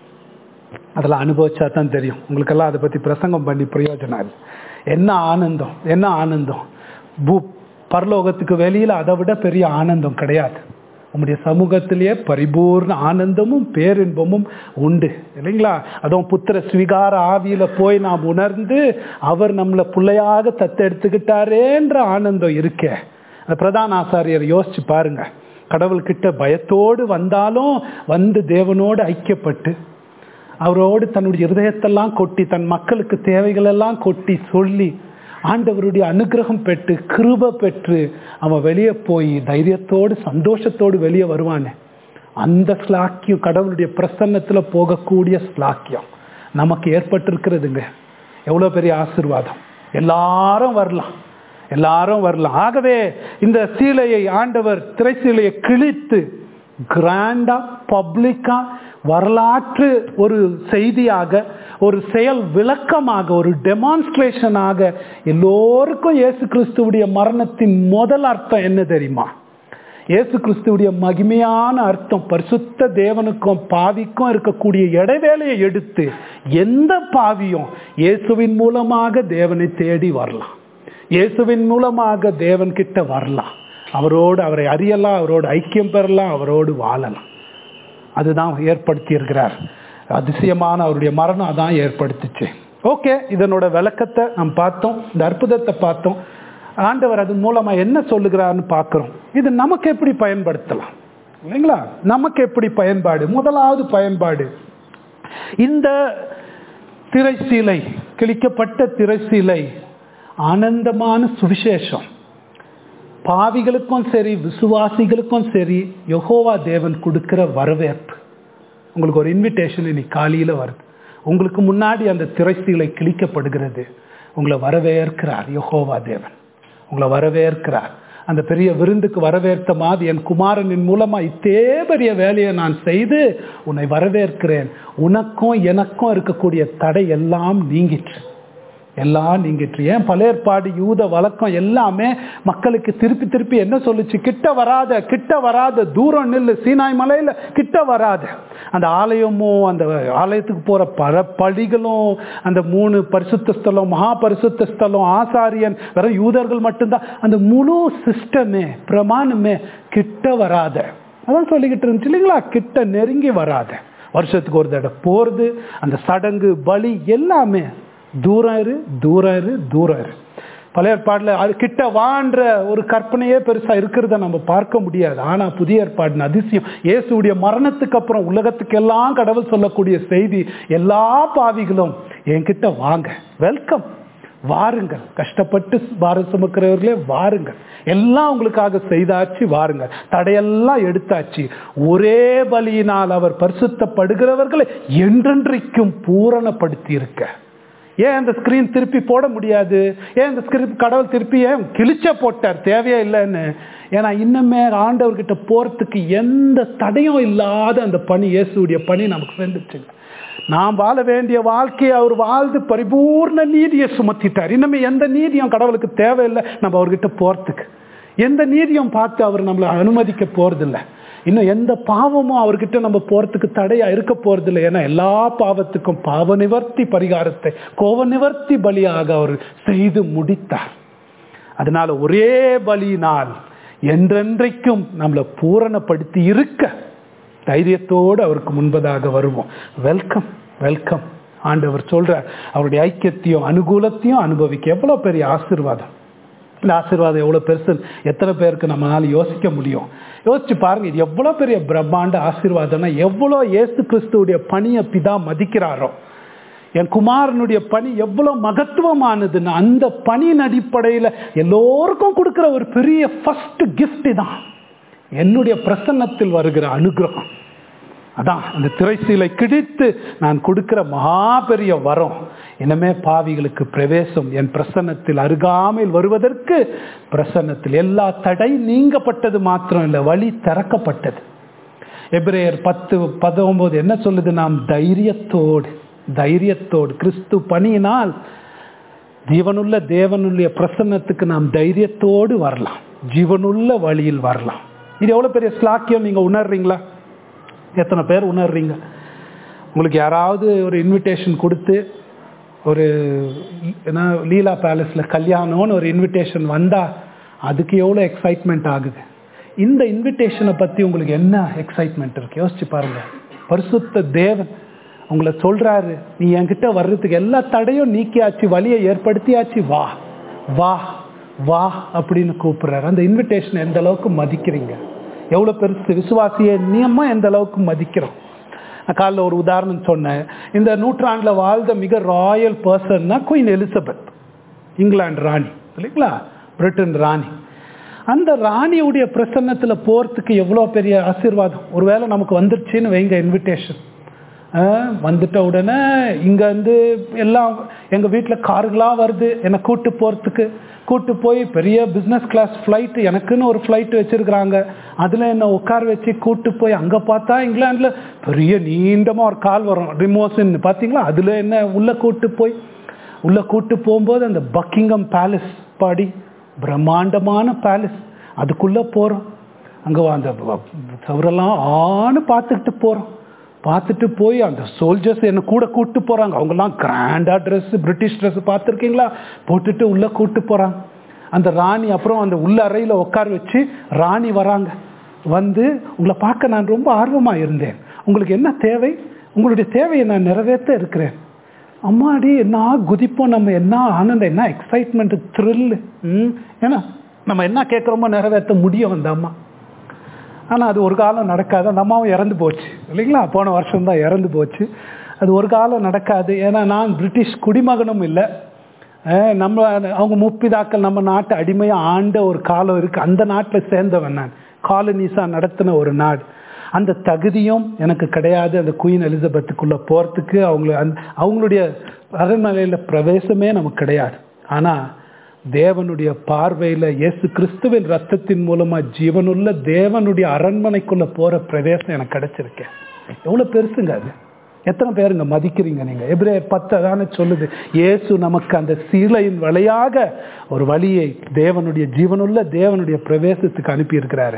அதெல்லாம் அனுபவிச்சா தான் தெரியும். உங்களுக்கெல்லாம் அதை பத்தி பிரசங்கம் பண்ணி பிரயோஜனம் இல்லை. என்ன ஆனந்தம், என்ன ஆனந்தம். பூ பரலோகத்துக்கு வெளியில அதை விட பெரிய ஆனந்தம் கிடையாது. உங்களுடைய சமூகத்திலேயே பரிபூர்ண ஆனந்தமும் பேரின்பமும் உண்டு இல்லைங்களா? அதுவும் புத்திர ஸ்வீகார ஆவியில போய் நாம் உணர்ந்து அவர் நம்மளை பிள்ளையாக தத்தெடுத்துக்கிட்டாரேன்ற ஆனந்தம் இருக்கே. அந்த பிரதான ஆசாரியர் யோசிச்சு பாருங்க. கடவுள்கிட்ட பயத்தோடு வந்தாலும் வந்து தேவனோடு ஐக்கியப்பட்டு அவரோடு தன்னுடைய இருதயத்தெல்லாம் கொட்டி தன் மக்களுக்கு தேவைகள் எல்லாம் கொட்டி சொல்லி ஆண்டவருடைய அனுகிரகம் பெற்று கிருபை பெற்று அவன் வெளியே போய் தைரியத்தோடு சந்தோஷத்தோடு வெளியே வருவானே, அந்த ஸ்லாக்கியம் கடவுளுடைய பிரசன்னத்துல போகக்கூடிய ஸ்லாக்கியம் நமக்கு ஏற்பட்டிருக்கிறதுங்க. எவ்வளவு பெரிய ஆசீர்வாதம். எல்லாரும் வரலாம், எல்லாரும் வரலாம். ஆகவே இந்த சீலையை ஆண்டவர் திரை சீலையை கிழித்து கிராண்டா பப்ளிக்கா வரலாற்று ஒரு செய்தியாக ஒரு செயல் விளக்கமாக, ஒரு டெமான்ஸ்ட்ரேஷனாக எல்லோருக்கும் இயேசு கிறிஸ்துவுடைய மரணத்தின் முதல் அர்த்தம் என்ன தெரியுமா? இயேசு கிறிஸ்துவுடைய மகிமையான அர்த்தம் பரிசுத்த தேவனுக்கும் பாவிக்கும் இருக்கக்கூடிய இடைவேளையை எடுத்து எந்த பாவியும் இயேசுவின் மூலமாக தேவனை தேடி வரலாம், இயேசுவின் மூலமாக தேவன் கிட்ட வரலாம், அவரோடு அவரை அறியலாம், அவரோடு ஐக்கியம் பெறலாம், அவரோடு வாழலாம். அதுதான் ஏற்படுத்தி இருக்கிறார். அதிசயமான அவருடைய மரணம் அதான் ஏற்படுத்திச்சு. ஓகே, இதனோட விளக்கத்தை நாம் பார்த்தோம், இந்த அற்புதத்தை பார்த்தோம். ஆண்டவர் அது மூலமா என்ன சொல்லுகிறார்னு பார்க்கிறோம். இது நமக்கு எப்படி பயன்படுத்தலாம் இல்லைங்களா? நமக்கு எப்படி பயன்பாடு? முதலாவது பயன்பாடு, இந்த திரைச்சீலை, கிழிக்கப்பட்ட திரைச்சீலை ஆனந்தமான சுவிசேஷம். பாவிகளுக்கும் சரி விசுவாசிகளுக்கும் சரி யெகோவா தேவன் கொடுக்கிற வரவேற்பு. உங்களுக்கு ஒரு இன்விடேஷன் இன்னைக்கு காலையில் வருது. உங்களுக்கு முன்னாடி அந்த திரைச்சீலை கிழிக்கப்படுகிறது. உங்களை வரவேற்கிறார் யெகோவா தேவன், உங்களை வரவேற்கிறார். அந்த பெரிய விருந்துக்கு வரவேற்ற மாதிரி என் குமாரனின் மூலமா இத்தே பெரிய வேலையை நான் செய்து உன்னை வரவேற்கிறேன். உனக்கும் எனக்கும் இருக்கக்கூடிய தடை எல்லாம் நீங்கிற்று, எல்லாம் நீங்கிற்று. ஏன் பழைய ஏற்பாடு யூத வழக்கம் எல்லாமே மக்களுக்கு திருப்பி திருப்பி என்ன சொல்லுச்சு? கிட்ட வராத, கிட்ட வராத, தூரம் நில்லு, சீனாய் மலையில கிட்ட வராத. அந்த ஆலயமும் அந்த ஆலயத்துக்கு போற பல படிகளும் அந்த மூணு பரிசுத்த ஸ்தலம், மகா பரிசுத்த ஸ்தலம், ஆசாரியன், வெறும் யூதர்கள் மட்டும்தான். அந்த முழு சிஸ்டமே பிரமாணமே கிட்ட வராத. அதான் சொல்லிக்கிட்டு இருந்துச்சு இல்லைங்களா? கிட்ட நெருங்கி வராத. வருஷத்துக்கு ஒரு தடவை போறது, அந்த சடங்கு பலி எல்லாமே தூரம் இரு, தூரம் இரு, தூரம் இரு. பழைய ஏற்பாடுல அது கிட்ட வான்ற ஒரு கற்பனையே பெருசா இருக்கிறத நம்ம பார்க்க முடியாது. ஆனா புதிய ஏற்பாடு அதிசயம், இயேசுடைய மரணத்துக்கு அப்புறம் உலகத்துக்கு எல்லாம் கடவுள் சொல்லக்கூடிய செய்தி, எல்லா பாவிகளும் என்கிட்ட வாங்க, வெல்கம், வாருங்கள், கஷ்டப்பட்டு பாரம் சுமக்கிறவர்களே வாருங்கள், எல்லாம் உங்களுக்காக செய்தாச்சு, வாருங்கள், தடையெல்லாம் எடுத்தாச்சு, ஒரே பலியினால் அவர் பரிசுத்தப்படுகிறவர்களை என்றென்றைக்கும் பூரணப்படுத்தி இருக்க. ஏன் அந்த ஸ்கிரீன் திருப்பி போட முடியாது? ஏன் அந்த ஸ்கிரீன் கடவுள் திருப்பி ஏன் கிழிச்ச போட்டார்? தேவையே இல்லைன்னு. ஏன்னா இன்னுமே ஆண்டவர்கிட்ட போறதுக்கு எந்த தடையும் இல்லாத அந்த பணி, இயேசுடைய பணி நமக்கு வந்துச்சுங்க. நாம் வாழ வேண்டிய வாழ்க்கையை அவர் வாழ்ந்து பரிபூர்ண நீதியை சுமத்திட்டார். இன்னுமே எந்த நீதியும் கடவுளுக்கு தேவையில்லை நம்ம அவர்கிட்ட போறதுக்கு. எந்த நீதியும் பார்த்து அவர் நம்மளை அனுமதிக்க போறதில்லை. இன்னும் எந்த பாவமும் அவர்கிட்ட நம்ம போறதுக்கு தடையா இருக்க போறதில்லை. ஏன்னா எல்லா பாவத்துக்கும் பாவ நிவர்த்தி பரிகாரத்தை, கோவ நிவர்த்தி பலியாக அவர் செய்து முடித்தார். அதனால ஒரே பலியினால் என்றென்றைக்கும் நம்மளை பூரணப்படுத்தி இருக்க தைரியத்தோடு அவருக்கு முன்பதாக வருவோம். Welcome, welcome. ஆண்டவர் சொல்றார், அவருடைய ஐக்கியத்தையும் அனுகூலத்தையும் அனுபவிக்க. எவ்வளவு பெரிய ஆசீர்வாதம்! இந்த ஆசீர்வாதம் எவ்வளவு பெருசு, எத்தனை பேருக்கு நம்மளால யோசிக்க முடியும்? யோசிச்சு பாருங்க, இது எவ்வளவு பெரிய பிரம்மாண்ட ஆசீர்வாதம்னா, எவ்வளவு இயேசு கிறிஸ்துவுடைய பணியை பிதா மதிக்கிறாரோ, என் குமாரனுடைய பணி எவ்வளவு மகத்துவமானதுன்னு அந்த பணியின் அடிப்படையில் எல்லோருக்கும் கொடுக்கிற ஒரு பெரிய ஃபர்ஸ்ட் கிஃப்ட் தான் என்னுடைய பிரசன்னத்தில் வருகிற அனுகிரகம். அதான் அந்த திரைச்சீலை கிழித்து நான் கொடுக்கிற மகா பெரிய வரம். இனிமே பாவிகளுக்கு பிரவேசம் என் பிரசன்னத்தில் அருகாமையில் வருவதற்கு, பிரசன்னத்தில் எல்லா தடை நீங்கப்பட்டது மாத்திரம் இல்லை, வழி திறக்கப்பட்டது. எபிரேயர் பத்து பத்தொன்பது என்ன சொல்லுது? நாம் தைரியத்தோடு தைரியத்தோடு கிறிஸ்து பணியினால் ஜீவனுள்ள தேவனுடைய பிரசன்னத்துக்கு நாம் தைரியத்தோடு வரலாம், ஜீவனுள்ள வழியில் வரலாம். இது எவ்வளவு பெரிய ஸ்லாக்கியம் நீங்க உணர்றீங்களா? எத்தனை பேர் உணர்றீங்க? உங்களுக்கு யாராவது ஒரு இன்விடேஷன் கொடுத்து, ஒரு என்ன லீலா பேலஸில் கல்யாணம்னு ஒரு இன்விடேஷன் வந்தால் அதுக்கு எவ்வளோ எக்ஸைட்மெண்ட் ஆகுது? இந்த இன்விடேஷனை பற்றி உங்களுக்கு என்ன எக்ஸைட்மெண்ட் இருக்குது? யோசிச்சு பாருங்கள். பரிசுத்த தேவன் உங்களை சொல்கிறாரு, நீ என்கிட்ட வர்றதுக்கு எல்லா தடையும் நீக்கியாச்சு, வழியை ஏற்படுத்தியாச்சு, வா வா வா அப்படின்னு கூப்பிட்றாரு. அந்த இன்விடேஷனை எந்த அளவுக்கு மதிக்கிறீங்க? எவ்வளோ பெருசு! விசுவாசியை நியமம் எந்த அளவுக்கு மதிக்கிறோம்? நான் காலைல ஒரு உதாரணம் சொன்னேன். இந்த நூற்றாண்டில் வாழ்ந்த மிக ராயல் பர்சன்னா குயின் எலிசபெத், இங்கிலாந்து ராணி இல்லைங்களா, பிரிட்டன் ராணி. அந்த ராணியுடைய பிரசன்னத்தில் போகிறதுக்கு எவ்வளோ பெரிய ஆசீர்வாதம். ஒருவேளை நமக்கு வந்துருச்சுன்னு வைங்க இன்விடேஷன், வந்துட்ட உடனே இங்கேருந்து எல்லாம் எங்கள் வீட்டில் காருகளாக வருது என்னை கூட்டு போகிறதுக்கு. கூட்டு போய் பெரிய பிஸ்னஸ் கிளாஸ் ஃப்ளைட்டு, எனக்குன்னு ஒரு ஃப்ளைட்டு வச்சுருக்குறாங்க. அதில் என்னை உட்கார வச்சு கூட்டு போய் அங்கே பார்த்தா இங்கிலாண்டில் பெரிய நீண்டமாக ஒரு கால் வரும் ரிமோஷன் பார்த்தீங்களா, அதில் என்ன உள்ளே கூட்டு போய் உள்ளே கூட்டு போகும்போது அந்த பக்கிங்ஹாம் பேலஸ் பாடி பிரம்மாண்டமான பேலஸ் அதுக்குள்ளே போகிறோம். அங்கே அந்த சவரெல்லாம் ஆன்னு பார்த்துக்கிட்டு போகிறோம். பார்த்துட்டு போய் அந்த சோல்ஜர்ஸ் என்னை கூட கூப்பிட்டு போகிறாங்க. அவங்கெல்லாம் கிராண்டாக ட்ரெஸ்ஸு பிரிட்டிஷ் ட்ரெஸ்ஸு பார்த்துருக்கீங்களா போட்டுட்டு உள்ளே கூப்பிட்டு போகிறாங்க. அந்த ராணி அப்புறம் அந்த உள்ள அறையில் உட்கார வச்சு ராணி வராங்க. வந்து உங்களை பார்க்க நான் ரொம்ப ஆர்வமாக இருந்தேன், உங்களுக்கு என்ன தேவை, உங்களுடைய தேவையை நான் நிறைவேற்ற இருக்கிறேன். அம்மாடி என்ன குதிப்போம் நம்ம, என்ன ஆனந்தம், என்ன எக்ஸைட்மெண்ட், த்ரில்லு. ம் ஏன்னா நம்ம என்ன கேட்குறோமோ நிறைவேற்ற முடியும் அந்த அம்மா. ஆனால் அது ஒரு காலம் நடக்காது. அந்த அம்மாவும் இறந்து போச்சு இல்லைங்களா, போன வருஷம்தான் இறந்து போச்சு. அது ஒரு காலம் நடக்காது. ஏன்னா நான் பிரிட்டிஷ் குடிமகனும் இல்லை. நம்ம அவங்க முப்பிதாக்கள் நம்ம நாட்டை அடிமையாக ஆண்ட ஒரு காலம் இருக்குது. அந்த நாட்டில் சேர்ந்தவன் நான், காலனிஸாக நடத்தின ஒரு நாடு. அந்த தகுதியும் எனக்கு கிடையாது அந்த குயின் எலிசபெத்துக்குள்ளே போகிறதுக்கு. அவங்கள அந் அவங்களுடைய அரண்மனையில் பிரவேசமே நமக்கு கிடையாது. ஆனால் தேவனுடைய பார்வையில் இயேசு கிறிஸ்துவின் ரத்தத்தின் மூலமாக ஜீவனுள்ள தேவனுடைய அரண்மனைக்குள்ளே போகிற பிரவேசம் எனக்கு கிடைச்சிருக்கேன். எவ்வளோ பெருசுங்க அது, எத்தனை பேருங்க மதிக்கிறீங்க நீங்கள்? எபிரேயர் பத்து தானே சொல்லுது, இயேசு நமக்கு அந்த சீலையின் வழியாக ஒரு வழியை தேவனுடைய ஜீவனுள்ள தேவனுடைய பிரவேசத்துக்கு அனுப்பியிருக்கிறாரு.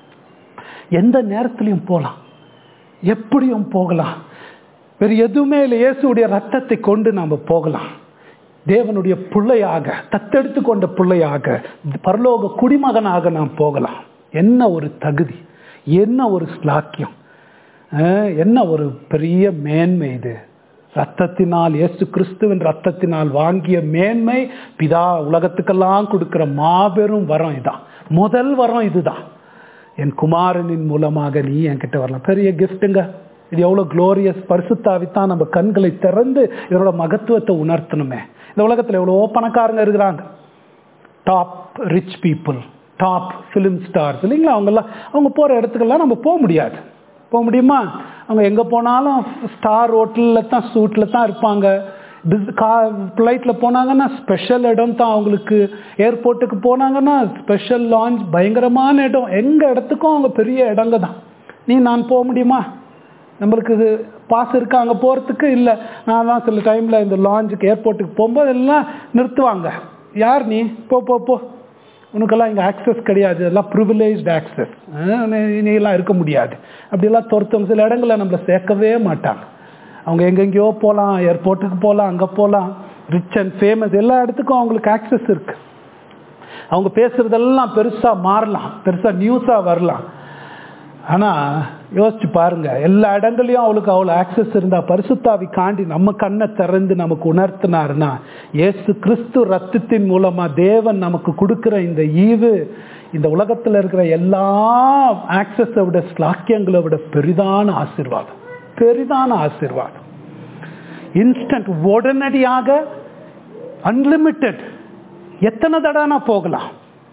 எந்த நேரத்திலையும் போகலாம், எப்படியும் போகலாம். வேறு எதுவுமே இல்லை, இயேசுடைய ரத்தத்தை கொண்டு நாம் போகலாம். தேவனுடைய பிள்ளையாக, தத்தெடுத்து கொண்ட பிள்ளையாக, பரலோக குடிமகனாக நாம் போகலாம். என்ன ஒரு தகுதி, என்ன ஒரு ஸ்லாக்கியம், என்ன ஒரு பெரிய மேன்மை இது. ரத்தத்தினால், இயேசு கிறிஸ்துவின் ரத்தத்தினால் வாங்கிய மேன்மை, பிதா உலகத்துக்கெல்லாம் கொடுக்கிற மாபெரும் வரம் இதான். முதல் வரம் இதுதான், என் குமாரனின் மூலமாக நீ என்கிட்ட வரலாம். பெரிய கிஃப்ட்டுங்க இது. எவ்வளோ க்ளோரியஸ். பரிசுத்தாவித்தான் நம்ம கண்களை திறந்து இதோட மகத்துவத்தை உணர்த்தணுமே. இந்த உலகத்தில் எவ்வளோ பணக்காரங்க இருக்கிறாங்க, top rich people, top film stars இல்லைங்களா. அவங்கெல்லாம் அவங்க போகிற இடத்துக்கெல்லாம் நம்ம போக முடியாது. போக முடியுமா? அவங்க எங்கே போனாலும் ஸ்டார் ஹோட்டலில் தான், சூட்டில் தான் இருப்பாங்க. பிஸ் கா ஃப்ளைட்டில் போனாங்கன்னா ஸ்பெஷல் இடம் தான் அவங்களுக்கு. ஏர்போர்ட்டுக்கு போனாங்கன்னா ஸ்பெஷல் லான்ச், பயங்கரமான இடம். எங்கள் இடத்துக்கும் அவங்க பெரிய இடங்க தான். நீ நான் போக முடியுமா? நம்மளுக்கு இது பாஸ் இருக்கா அங்கே போகிறதுக்கு? இல்லை. நான் தான் சில டைமில் இந்த லான்ச்சுக்கு ஏர்போர்ட்டுக்கு போகும்போது எல்லாம் நிறுத்துவாங்க. யார் நீ, போ போ போ, உனக்கெல்லாம் இங்கே ஆக்சஸ் கிடையாது, எல்லாம் ப்ரிவிலேஜ்டு ஆக்சஸ், நீலாம் இருக்க முடியாது அப்படிலாம் துரத்தும். சில இடங்களில் நம்மளை சேர்க்கவே மாட்டாங்க. அவங்க எங்கெங்கேயோ போகலாம், ஏர்போர்ட்டுக்கு போகலாம், அங்கே போகலாம், ரிச் அண்ட் ஃபேமஸ் எல்லா இடத்துக்கும் அவங்களுக்கு ஆக்சஸ் இருக்குது. அவங்க பேசுகிறதெல்லாம் பெருசாக மாறலாம், பெருசாக நியூஸாக வரலாம். ஆனால் யோசிச்சு பாருங்க, எல்லா இடங்களையும் அவளுக்கு அவ்வளோ ஆக்சஸ் இருந்தால் பரிசுத்தாவி காண்டி நம்ம கண்ணை திறந்து நமக்கு உணர்த்தினாருன்னா, இயேசு கிறிஸ்து ரத்தத்தின் மூலமாக தேவன் நமக்கு கொடுக்குற இந்த ஈவு இந்த உலகத்தில் இருக்கிற எல்லா ஆக்சஸை விட, ஸ்லாக்கியங்களை விட பெரிதான ஆசீர்வாதம், பெரிதான ஆசீர்வாதம். இன்ஸ்டன்ட், உடனடியாக, அன்லிமிட்டெட். எத்தனை தடவை போகலாம்,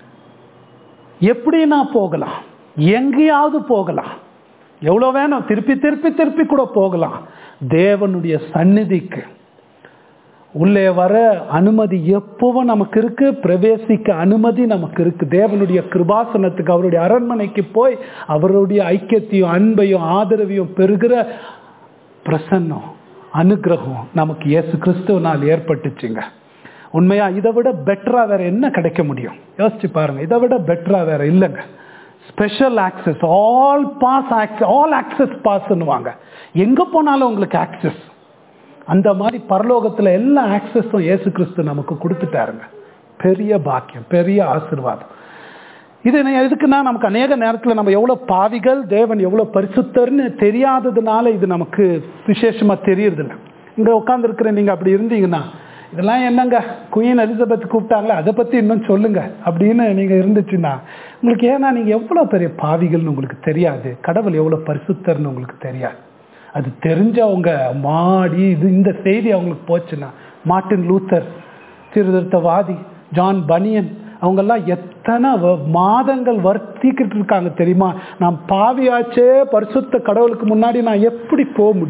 எப்படின்னா போகலாம், எங்கேயாவது போகலாம், எவ்வளோ வேணும், திருப்பி திருப்பி திருப்பி கூட போகலாம். தேவனுடைய சந்நிதிக்கு உள்ளே வர அனுமதி எப்பவும் நமக்கு இருக்கு, பிரவேசிக்க அனுமதி நமக்கு இருக்கு. தேவனுடைய கிருபாசனத்துக்கு, அவருடைய அரண்மனைக்கு போய் அவருடைய ஐக்கியத்தையும் அன்பையும் ஆதரவையும் பெறுகிற பிரசன்னம், அனுகிரகம் நமக்கு இயேசு கிறிஸ்துவினால் ஏற்பட்டுச்சுங்க. உண்மையா இதை விட பெட்டரா வேற என்ன கிடைக்க முடியும்? யோசிச்சு பாருங்க, இதை விட பெட்டரா வேற இல்லைங்க. Special access, all pass access, all access பாஸ்ன்னுவாங்க. எங்க போனாலும் உங்களுக்கு ஆக்சஸ். அந்த மாதிரி பரலோகத்தில் எல்லா ஆக்சஸும் இயேசு கிறிஸ்து நமக்கு கொடுத்துட்டாருங்க. பெரிய பாக்கியம், பெரிய ஆசீர்வாதம். இது எதுக்குன்னா, நமக்கு அநேக நேரத்தில் நம்ம எவ்வளோ பாவிகள், தேவன் எவ்வளோ பரிசுத்தர்னு தெரியாததுனால இது நமக்கு விசேஷமாக தெரியறதில்லை. இங்கே உட்காந்துருக்கிற நீங்கள் அப்படி இருந்தீங்கன்னா, இதெல்லாம் என்னங்க குயின் எலிசபெத் கூப்பிட்டாங்களே அதை பற்றி இன்னும் சொல்லுங்க அப்படின்னு நீங்கள் இருந்துச்சுன்னா உங்களுக்கு, ஏன்னா நீங்கள் எவ்வளோ பெரிய பாவிகள்னு உங்களுக்கு தெரியாது, கடவுள் எவ்வளோ பரிசுத்தர்னு உங்களுக்கு தெரியாது. அது தெரிஞ்சவங்க மாடி இது இந்த செய்தி அவங்களுக்கு போச்சுன்னா, மார்ட்டின் லூத்தர், சீர்திருத்தவாதி, ஜான் பனியன், அவங்கெல்லாம் எத்தனை மாதங்கள் வர்த்திக்கிட்டு இருக்காங்க தெரியுமா? நான் பாவியாச்சே, பரிசுத்த கடவுளுக்கு முன்னாடி நான் எப்படி போக முடியும்?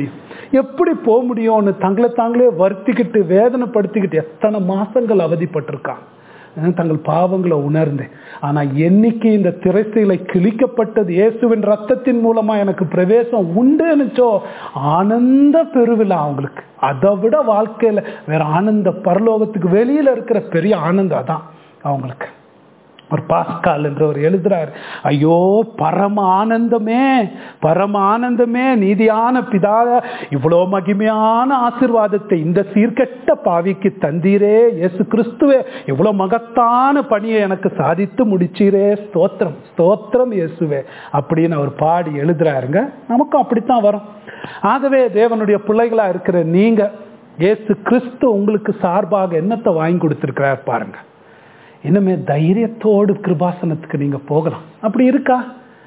எப்படி போக முடியும்னு தங்களை தாங்களே வருத்திக்கிட்டு வேதனைப்படுத்திக்கிட்டு எத்தனை மாசங்கள் அவதிப்பட்டிருக்காங்க தங்கள் பாவங்களை உணர்ந்து. ஆனா என்னைக்கு இந்த திரைசீலை கிழிக்கப்பட்டது இயேசுவின் ரத்தத்தின் மூலமா எனக்கு பிரவேசம் உண்டுன்னுச்சோ ஆனந்த பெருவிழா அவங்களுக்கு. அதை விட வாழ்க்கையில வேற ஆனந்த பரலோகத்துக்கு வெளியில இருக்கிற பெரிய ஆனந்தம் அதான் அவங்களுக்கு. ஒரு பாஸ்கால் என்று ஒரு எழுதுறாரு, ஐயோ பரம ஆனந்தமே பரம ஆனந்தமே நீதியான பிதா இவ்வளோ மகிமையான ஆசீர்வாதத்தை இந்த சீர்கெட்ட பாவிக்கு தந்தீரே இயேசு கிறிஸ்துவே, இவ்வளோ மகத்தான பணியை எனக்கு சாதித்து முடிச்சீரே, ஸ்தோத்திரம் ஸ்தோத்திரம் இயேசுவே அப்படின்னு அவர் பாடி எழுதுறாருங்க. நமக்கும் அப்படித்தான் வரும். ஆகவே தேவனுடைய பிள்ளைகளா இருக்கிற நீங்க இயேசு கிறிஸ்து உங்களுக்கு சார்பாக என்னத்தை வாங்கி கொடுத்திருக்கிறார் பாருங்க. இனிமே தைரியத்தோடு கிருபாசனத்துக்கு நீங்க போகலாம். அப்படி இருக்கா?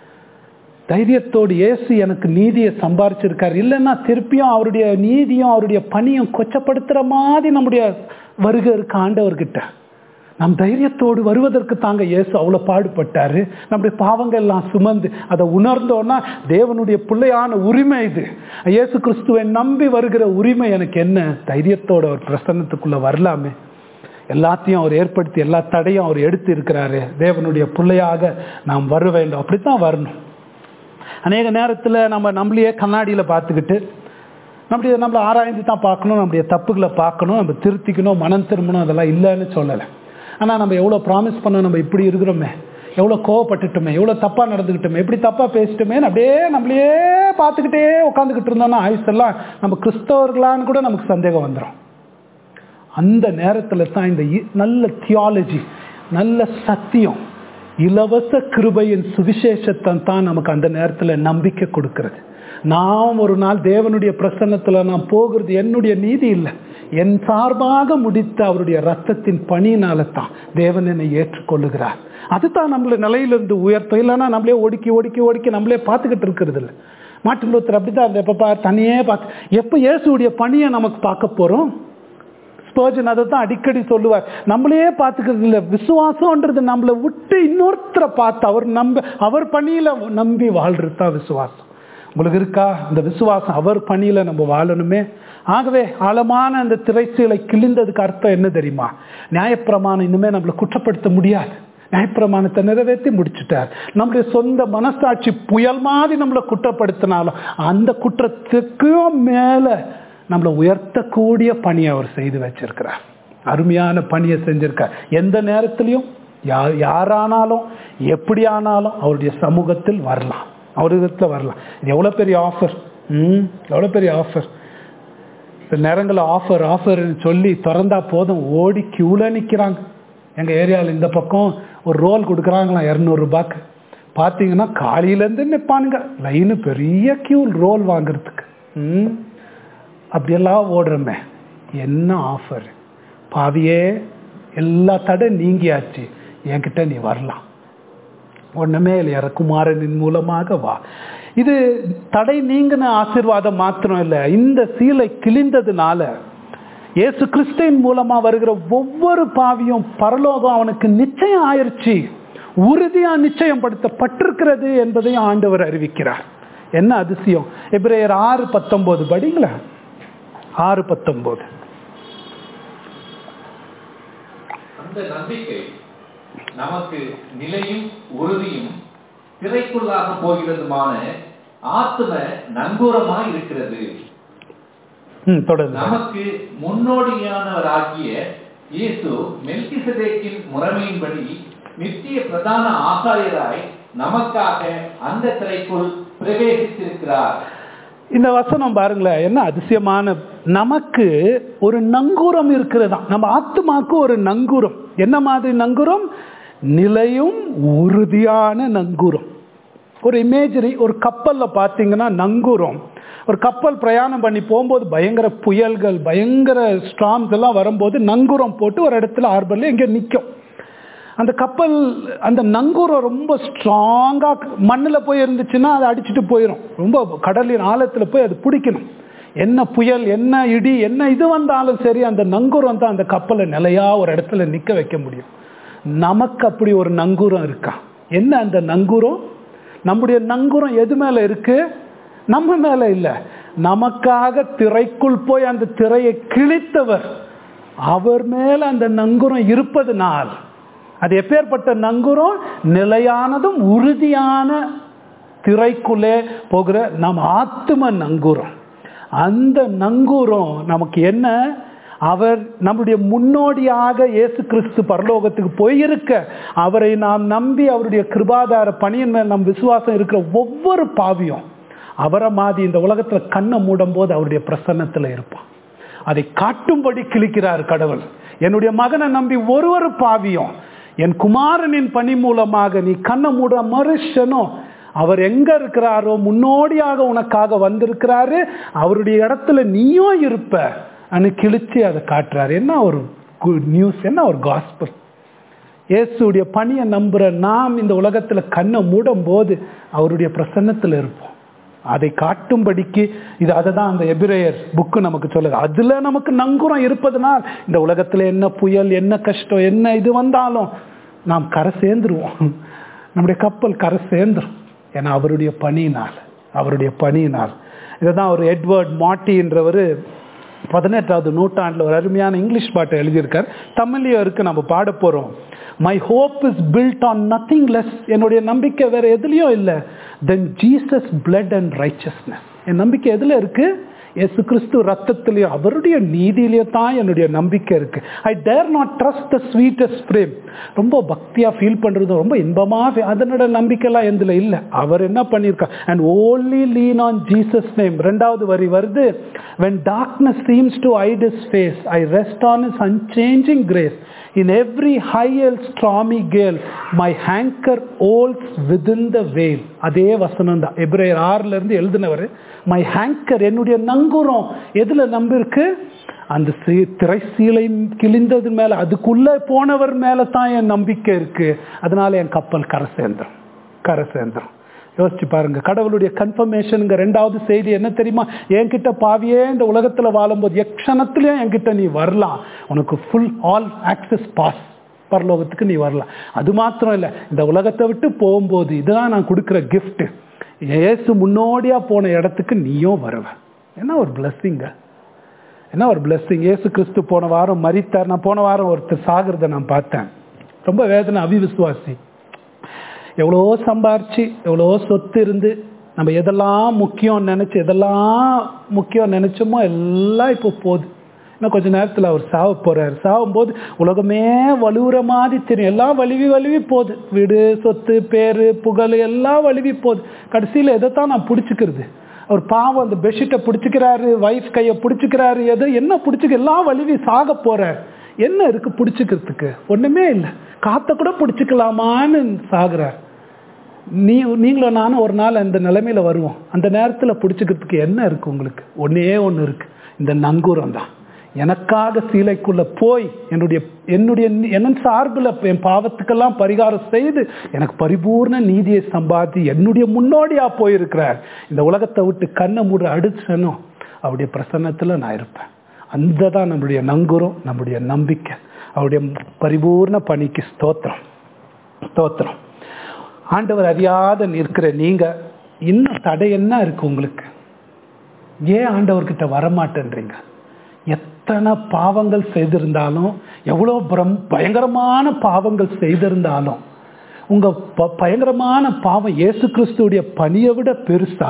தைரியத்தோடு இயேசு எனக்கு நீதியை சம்பாரிச்சிருக்காரு, இல்லைன்னா திருப்பியும் அவருடைய நீதியும் அவருடைய பணியும் கொச்சப்படுத்துற மாதிரி நம்முடைய வருகை இருக்க ஆண்டவர்கிட்ட. நம் தைரியத்தோடு வருவதற்கு தாங்க இயேசு அவ்வளவு பாடுபட்டாரு. நம்முடைய பாவங்கள் எல்லாம் சுமந்து அதை உணர்ந்தோன்னா தேவனுடைய பிள்ளையான உரிமை இது. இயேசு கிறிஸ்துவை நம்பி வருகிற உரிமை எனக்கு என்ன? தைரியத்தோட ஒரு பிரசன்னத்துக்குள்ள வரலாமே. எல்லாத்தையும் அவர் ஏற்படுத்தி எல்லா தடையும் அவர் எடுத்து இருக்கிறாரு. தேவனுடைய பிள்ளையாக நாம் வர வேண்டும். அப்படித்தான் வரணும். அநேக நேரத்தில் நம்ம நம்மளையே கண்ணாடியில் பார்த்துக்கிட்டு நம்முடைய நம்மளை ஆராய்ந்து தான் பார்க்கணும், நம்முடைய தப்புகளை பார்க்கணும், நம்ம திருத்திக்கணும், மனம் திரும்பணும், அதெல்லாம் இல்லைன்னு சொல்லலை. ஆனால் நம்ம எவ்வளோ ப்ராமிஸ் பண்ணோம், நம்ம இப்படி இருக்கிறோமே, எவ்வளோ கோவப்பட்டுட்டோமே, எவ்வளோ தப்பாக நடந்துக்கிட்டோமே, எப்படி தப்பாக பேசிட்டோமே, அப்படியே நம்மளையே பார்த்துக்கிட்டே உட்காந்துக்கிட்டு இருந்தோம்னா ஆயுசெல்லாம் நம்ம கிறிஸ்தவர்களான்னு கூட நமக்கு சந்தேகம் வந்துடும். அந்த நேரத்தில் தான் இந்த நல்ல தியாலஜி, நல்ல சத்தியம், இலவச கிருபையின் சுவிசேஷத்தை தான் நமக்கு அந்த நேரத்தில் நம்பிக்கை கொடுக்கிறது. நாம் ஒரு நாள் தேவனுடைய பிரசன்னத்தில் நான் போகிறது என்னுடைய நீதி இல்லை, என் சார்பாக முடித்த அவருடைய ரத்தத்தின் பணியினால தான் தேவன் என்னை ஏற்றுக்கொள்ளுகிறார். அதுதான் நம்மளை நிலையிலிருந்து உயர்த்தும். இல்லைன்னா நம்மளே ஒடுக்கி ஒடுக்கி ஒடுக்கி நம்மளே பார்த்துக்கிட்டு இருக்கிறது இல்லை. மார்ட்டின் லூத்தர் அப்படிதான் அந்த எப்போ தனியே பார்த்து எப்போ இயேசுடைய பணியை நமக்கு பார்க்க போகிறோம்? ஸ்பர்ஜன் அதை தான் அடிக்கடி சொல்லுவார், நம்மளே பார்த்துக்கிறது இல்லை. விசுவாசம்ன்றது நம்மளை விட்டு இன்னொருத்தரை பார்த்து அவர் நம்ப அவர் பணியில நம்பி வாழ்றது தான் விசுவாசம். உங்களுக்கு இருக்கா அந்த விசுவாசம்? அவர் பணியில நம்ம வாழணுமே. ஆகவே ஆழமான அந்த திரைச்சீலை கிழிந்ததுக்கு அர்த்தம் என்ன தெரியுமா? நியாயப்பிரமாணம் இனிமே நம்மளை குற்றப்படுத்த முடியாது. நியாயப்பிரமாணத்தை நிறைவேற்றி முடிச்சுட்டார். நம்முடைய சொந்த மனசாட்சி புயல் மாதிரி நம்மளை குற்றப்படுத்தினாலும் அந்த குற்றத்துக்கும் மேல நம்மளை உயர்த்தக்கூடிய பணியை அவர் செய்து வச்சிருக்கிறார். அருமையான பணியை செஞ்சிருக்கார். எந்த நேரத்திலையும் யார் யாரானாலும் எப்படி ஆனாலும் அவருடைய சமூகத்தில் வரலாம், அவரிடத்துல வரலாம். இது எவ்வளோ பெரிய ஆஃபர்! ம் எவ்வளோ பெரிய ஆஃபர்! சில நேரங்களில் ஆஃபர் ஆஃபர்னு சொல்லி திறந்தா போதும் ஓடி கியூவில் நிற்கிறாங்க. எங்கள் ஏரியாவில் இந்த பக்கம் ஒரு ரோல் கொடுக்குறாங்களாம் இரநூறுபாக்கு. பார்த்தீங்கன்னா காலையிலேருந்து நிற்பானுங்க லைனு, பெரிய கியூ ரோல் வாங்குறதுக்கு. ம் அப்படியெல்லாம் ஓடுறோமே, என்ன ஆஃபர்! பாவியே எல்லா தடை நீங்கியாச்சு, என்கிட்ட நீ வரலாம், ஒண்ணுமே இல்லையா, குமாரனின் மூலமாக வா. இது தடை நீங்கின ஆசீர்வாதம் மாத்திரம் இல்லை, இந்த சீலை கிழிந்ததுனால இயேசு கிறிஸ்துவின் மூலமா வருகிற ஒவ்வொரு பாவியும் பரலோகம் அவனுக்கு நிச்சயம் ஆயிடுச்சு, உறுதியா நிச்சயம் படுத்தப்பட்டிருக்கிறது என்பதையும் ஆண்டவர் அறிவிக்கிறார். என்ன அதிசயம்! எபிரேயர் ஆறு பத்தொன்பது படிங்களா? ஆறு பத்தொன்பது. அந்த நம்பிக்கை நமக்கு நிலையும் உறுதியும் திரைக்குள்ளாக போகிறதுமான ஆத்ம நங்கூரமாய் இருக்கிறது. நமக்கு முன்னோடியானவராகிய இயேசு மெல்கிசதேக்கின் முறைமையின்படி நித்திய பிரதான ஆசாரியராய் நமக்காக அந்த திரைக்குள் பிரவேசித்திருக்கிறார். இந்த வசனம் பாருங்களேன், என்ன அதிசயமான! நமக்கு ஒரு நங்கூரம் இருக்கிறதா, நம்ம ஆத்மாக்கு ஒரு நங்கூரம். என்ன மாதிரி நங்கூரம்? நிலையும் உறுதியான நங்கூரம். ஒரு இமேஜரி, ஒரு கப்பல்ல பாத்தீங்கன்னா நங்கூரம், ஒரு கப்பல் பிரயாணம் பண்ணி போகும்போது பயங்கர புயல்கள், பயங்கர ஸ்டார்ம்ஸ் எல்லாம் வரும்போது நங்கூரம் போட்டு ஒரு இடத்துல ஹார்பர்ல எங்க நிற்கும். அந்த கப்பல், அந்த நங்கூரம் ரொம்ப ஸ்ட்ராங்கா மண்ணில் போய் இருந்துச்சுன்னா அதை அடிச்சுட்டு போயிடும். ரொம்ப கடலின் ஆழத்தில் போய் அது பிடிக்கணும். என்ன புயல், என்ன இடி, என்ன இது வந்தாலும் சரி, அந்த நங்கூரம் தான் அந்த கப்பலை நிலையா ஒரு இடத்துல நிற்க வைக்க முடியும். நமக்கு அப்படி ஒரு நங்கூரம் இருக்கா? என்ன அந்த நங்கூரம்? நம்முடைய நங்கூரம் எது மேல இருக்கு? நம்ம மேல இல்லை, நமக்காக திரைக்குள் போய் அந்த திரையை கிழித்தவர், அவர் மேல அந்த நங்குரம் இருப்பதனால், அது எப்பேற்பட்ட நங்குரம்? நிலையானதும் உறுதியான திரைக்குள்ளே போகிற நம் ஆத்தும நங்குரம். அந்த நங்குரம் நமக்கு என்ன? அவர் நம்முடைய முன்னோடியாக இயேசு கிறிஸ்து பரலோகத்துக்கு போயிருக்க, அவரை நாம் நம்பி அவருடைய கிருபாதார பணியின் மேல் நம் விசுவாசம் இருக்கிற ஒவ்வொரு பாவியும் அவரை மாதிரி இந்த உலகத்துல கண்ணை மூடும் போது அவருடைய பிரசன்னத்துல இருப்பான். அதை காட்டும்படி கிழிக்கிறார் கடவுள். என்னுடைய மகனை நம்பி ஒரு ஒரு பாவியும் என் குமாரனின் பணி மூலமாக நீ கண்ணை மூட மறுஷனும் அவர் எங்க இருக்கிறாரோ முன்னோடியாக உனக்காக வந்திருக்கிறாரு, அவருடைய இடத்துல நீயும் இருப்ப அனு கிழிச்சு அதை காட்டுறாரு. என்ன ஒரு குட் நியூஸ், என்ன ஒரு காஸ்பல். இயேசுடைய பணியை நம்புற நாம் இந்த உலகத்துல கண்ணை மூடும் போது அவருடைய பிரசன்னத்துல இருப்போம். அதை காட்டும்படிக்கு இது அதை தான் அந்த எபிரேயர் புக்கு நமக்கு சொல்லுது. அதுல நமக்கு நங்குரம் இருப்பதனால் இந்த உலகத்துல என்ன புயல், என்ன கஷ்டம், என்ன இது வந்தாலும் நாம் கரை சேர்ந்துருவோம். நம்முடைய கப்பல் கரை சேர்ந்துரும். ஏன்னா அவருடைய பணியினால், அவருடைய பணியினால். இதைதான் ஒரு எட்வர்ட் மார்ட்டின்றவர் பதினெட்டாவது நூற்றாண்டுல ஒரு அருமையான இங்கிலீஷ் பாட்டை எழுதியிருக்கார். தமிழ்லயும் இருக்கு, நம்ம பாட போறோம். My hope is built on nothing less. என்னுடைய நம்பிக்கை வேற எதுலயும் இல்லை than Jesus blood and righteousness. என் நம்பிக்கை எதுல இருக்கு? இயேசு கிறிஸ்து ரத்தத்திலேயே அவருடைய நீதியிலேயே தான் என்னுடைய நம்பிக்கை இருக்கு. I dare not trust the sweetest frame. ரொம்ப பக்தியா ஃபீல் பண்றது, ரொம்ப இன்பமா, அதனோட நம்பிக்கைலாம் எதுல இல்லை. அவர் என்ன பண்ணியிருக்கார்? And only lean on Jesus name. ரெண்டாவது வரி வருது, when darkness seems to hide his face, I rest on his unchanging grace. In every high and stormy gale, my anchor holds within the veil. அதே வசனம் தான் எபிரேயர் ஆறுல இருந்து எழுதினவர். மை ஹேங்கர், என்னுடைய நங்குரம் எதுல நம்பிருக்கு? அந்த திரை சீலை கிழிந்தது மேல, அதுக்குள்ள போனவர் மேல தான் என் நம்பிக்கை இருக்கு. அதனால என் கப்பல் கரை சேர்ந்துரும், கரை சேர்ந்துரும். யோசிச்சு பாருங்க, கடவுளுடைய கன்ஃபர்மேஷன். ரெண்டாவது செய்தி என்ன தெரியுமா? என்கிட்ட பாவியே இந்த உலகத்துல வாழும்போது எக்ஷணத்திலயும் என்கிட்ட நீ வரலாம், உனக்கு ஃபுல் ஆல் ஆக்சஸ் பாஸ், பரலோகத்துக்கு நீ வரலாம். அது மாத்திரம் இல்லை, இந்த உலகத்தை விட்டு போகும்போது இதுதான் நான் கொடுக்குற கிஃப்ட். இயேசு முன்னோடியா போன இடத்துக்கு நீயும் வருவ. என்ன ஒரு பிளஸ்ஸிங்க, என்ன ஒரு பிளஸ்ஸிங். இயேசு கிறிஸ்து போன வாரம் மரித்தார். நான் போன வாரம் ஒருத்தர் சாகிறத நான் பார்த்தேன். ரொம்ப வேதனை. அவிவிசுவாசி, எவ்வளோ சம்பாரிச்சு எவ்வளோ சொத்து இருந்து நம்ம எதெல்லாம் முக்கியம் நினைச்சு எதெல்லாம் முக்கியம் நினைச்சோமோ எல்லாம் இப்போ போகுது. இன்னும் கொஞ்ச நேரத்தில் அவர் சாவ போறாரு. சாவும் போது உலகமே வலுவுற மாதிரி தெரியும். எல்லாம் வலிவி வலிவி போகுது. வீடு, சொத்து, பேரு, புகழ் எல்லாம் வலிவி போகுது. கடைசியில் எதைத்தான் நான் பிடிச்சிக்கிறது? அவர் பாவம் அந்த பெட்ஷீட்டை பிடிச்சிக்கிறாரு, வைஃப் கையை பிடிச்சிக்கிறாரு, எது என்ன பிடிச்சிக்க, எல்லாம் வலிவி சாக போறாரு. என்ன இருக்கு பிடிச்சிக்கிறதுக்கு? ஒண்ணுமே இல்லை. காத்த கூட பிடிச்சிக்கலாமான்னு சாகுறார். நீ நீங்களும் நானும் ஒரு நாள் அந்த நிலைமையில வருவோம். அந்த நேரத்தில் பிடிச்சிக்கிறதுக்கு என்ன இருக்கு உங்களுக்கு? ஒன்னே ஒன்று இருக்கு, இந்த நங்கூரம் தான். எனக்காக சீலைக்குள்ள போய் என்னுடைய என்னுடைய என்ன சார்பில் என் பாவத்துக்கெல்லாம் பரிகாரம் செய்து எனக்கு பரிபூர்ண நீதியை சம்பாதி என்னுடைய முன்னோடியா போயிருக்கிறார். இந்த உலகத்தை விட்டு கண்ணை மூட அடிச்சனும் அவருடைய பிரசன்னத்துல நான் இருப்பேன். அந்த தான் நம்முடைய நங்குரம், நம்முடைய நம்பிக்கை. அவருடைய பரிபூர்ண பணிக்கு ஸ்தோத்திரம், ஸ்தோத்திரம். ஆண்டவர் அறியாத நிற்கிற நீங்க இன்னும் தடை என்ன இருக்கு உங்களுக்கு? ஏன் ஆண்டவர்கிட்ட வரமாட்டேன்றீங்க? எத்தனை பாவங்கள் செய்திருந்தாலும், எவ்வளோ பயங்கரமான பாவங்கள் செய்திருந்தாலும், உங்க பயங்கரமான பாவம் இயேசு கிறிஸ்துடைய பணியை விட பெருசா?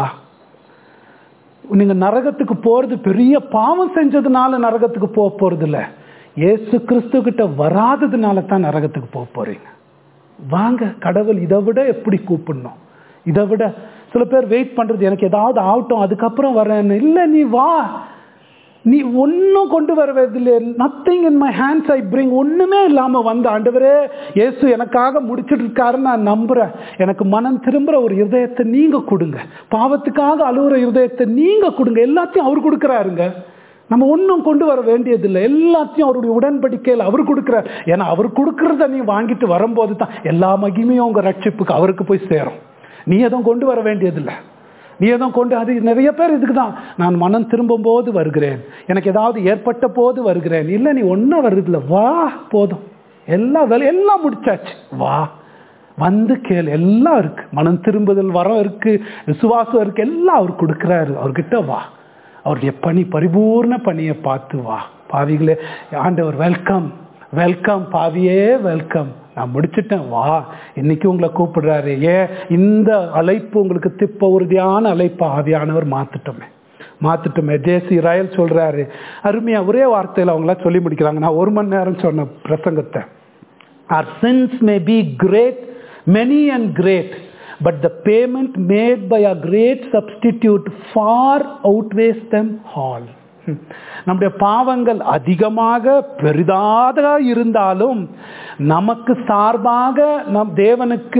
நீங்க நரகத்துக்கு போறது பெரிய பாவம் செஞ்சதுனால நரகத்துக்கு போக போறது இல்லை, இயேசு கிறிஸ்து கிட்ட வராததுனால தான் நரகத்துக்கு போக போறீங்க. வாங்க, கடவுள் இதை விட எப்படி கூப்பிடணும்? இதை விட சில பேர் வெயிட் பண்றது, எனக்கு ஏதாவது ஆகட்டும் அதுக்கப்புறம் வரேன்னு. இல்லை, நீ வா. நீ ஒன்னும் கொண்டு வரதில்லை. Nothing in my hands I bring. ஒண்ணுமே இல்லாம வந்து ஆண்டவரே இயேசு எனக்காக முடிச்சிட்டு இருக்காருன்னு நான் நம்புறேன். எனக்கு மனம் திரும்புற ஒரு இருதயத்தை நீங்க கொடுங்க. பாவத்துக்காக அழுகுற இருதயத்தை நீங்க கொடுங்க. எல்லாத்தையும் அவர் கொடுக்குறாருங்க. நம்ம ஒன்றும் கொண்டு வர வேண்டியதில்லை. எல்லாத்தையும் அவருடைய உடன்படிக்கையில் அவர் கொடுக்குறார். ஏன்னா அவர் கொடுக்கறத நீ வாங்கிட்டு வரும்போது தான் எல்லா மகிமையும் உங்க ரட்சிப்புக்கு அவருக்கு போய் சேரும். நீ எதுவும் கொண்டு வர வேண்டியதில்லை. நீ எதுவும் கொண்டு, அது நிறைய பேர் இதுக்கு தான், நான் மனம் திரும்பும் போது வருகிறேன், எனக்கு ஏதாவது ஏற்பட்ட போது வருகிறேன். இல்லை, நீ ஒன்றும் வருதில்லை. வா, போதும். எல்லா வேலை எல்லாம் முடிச்சாச்சு. வா, வந்து கேள். எல்லாம் இருக்கு. மனம் திரும்புதல் வரம் இருக்கு, விசுவாசம் இருக்கு, எல்லாம் அவர் கொடுக்குறாரு. அவர்கிட்ட வா. அவருடைய பணி பரிபூர்ண பணியை பார்த்து வா. பாவிகளே, ஆண்டவர் வெல்கம் வெல்கம், பாவியே வெல்கம், நான் முடிச்சுட்டேன் வா, இன்னைக்கு உங்களை கூப்பிடுறாரு. ஏன் இந்த அழைப்பு உங்களுக்கு திப்ப உறுதியான அழைப்பு ஆவியானவர் மாத்துட்டோமே மாத்துட்டோமே ஜேசி ராயல் சொல்றாரு அருமையா, ஒரே வார்த்தையில அவங்களாம் சொல்லி முடிக்கிறாங்க. நான் ஒரு மணி நேரம் சொன்ன பிரசங்கத்தை, our sins may be great, many and great, but the payment made by a great substitute far outweighs them all. நம்முடைய பாவங்கள் அதிகமாக பெரிதாக இருந்தாலும் நமக்கு சார்பாக நம் தேவனுக்கு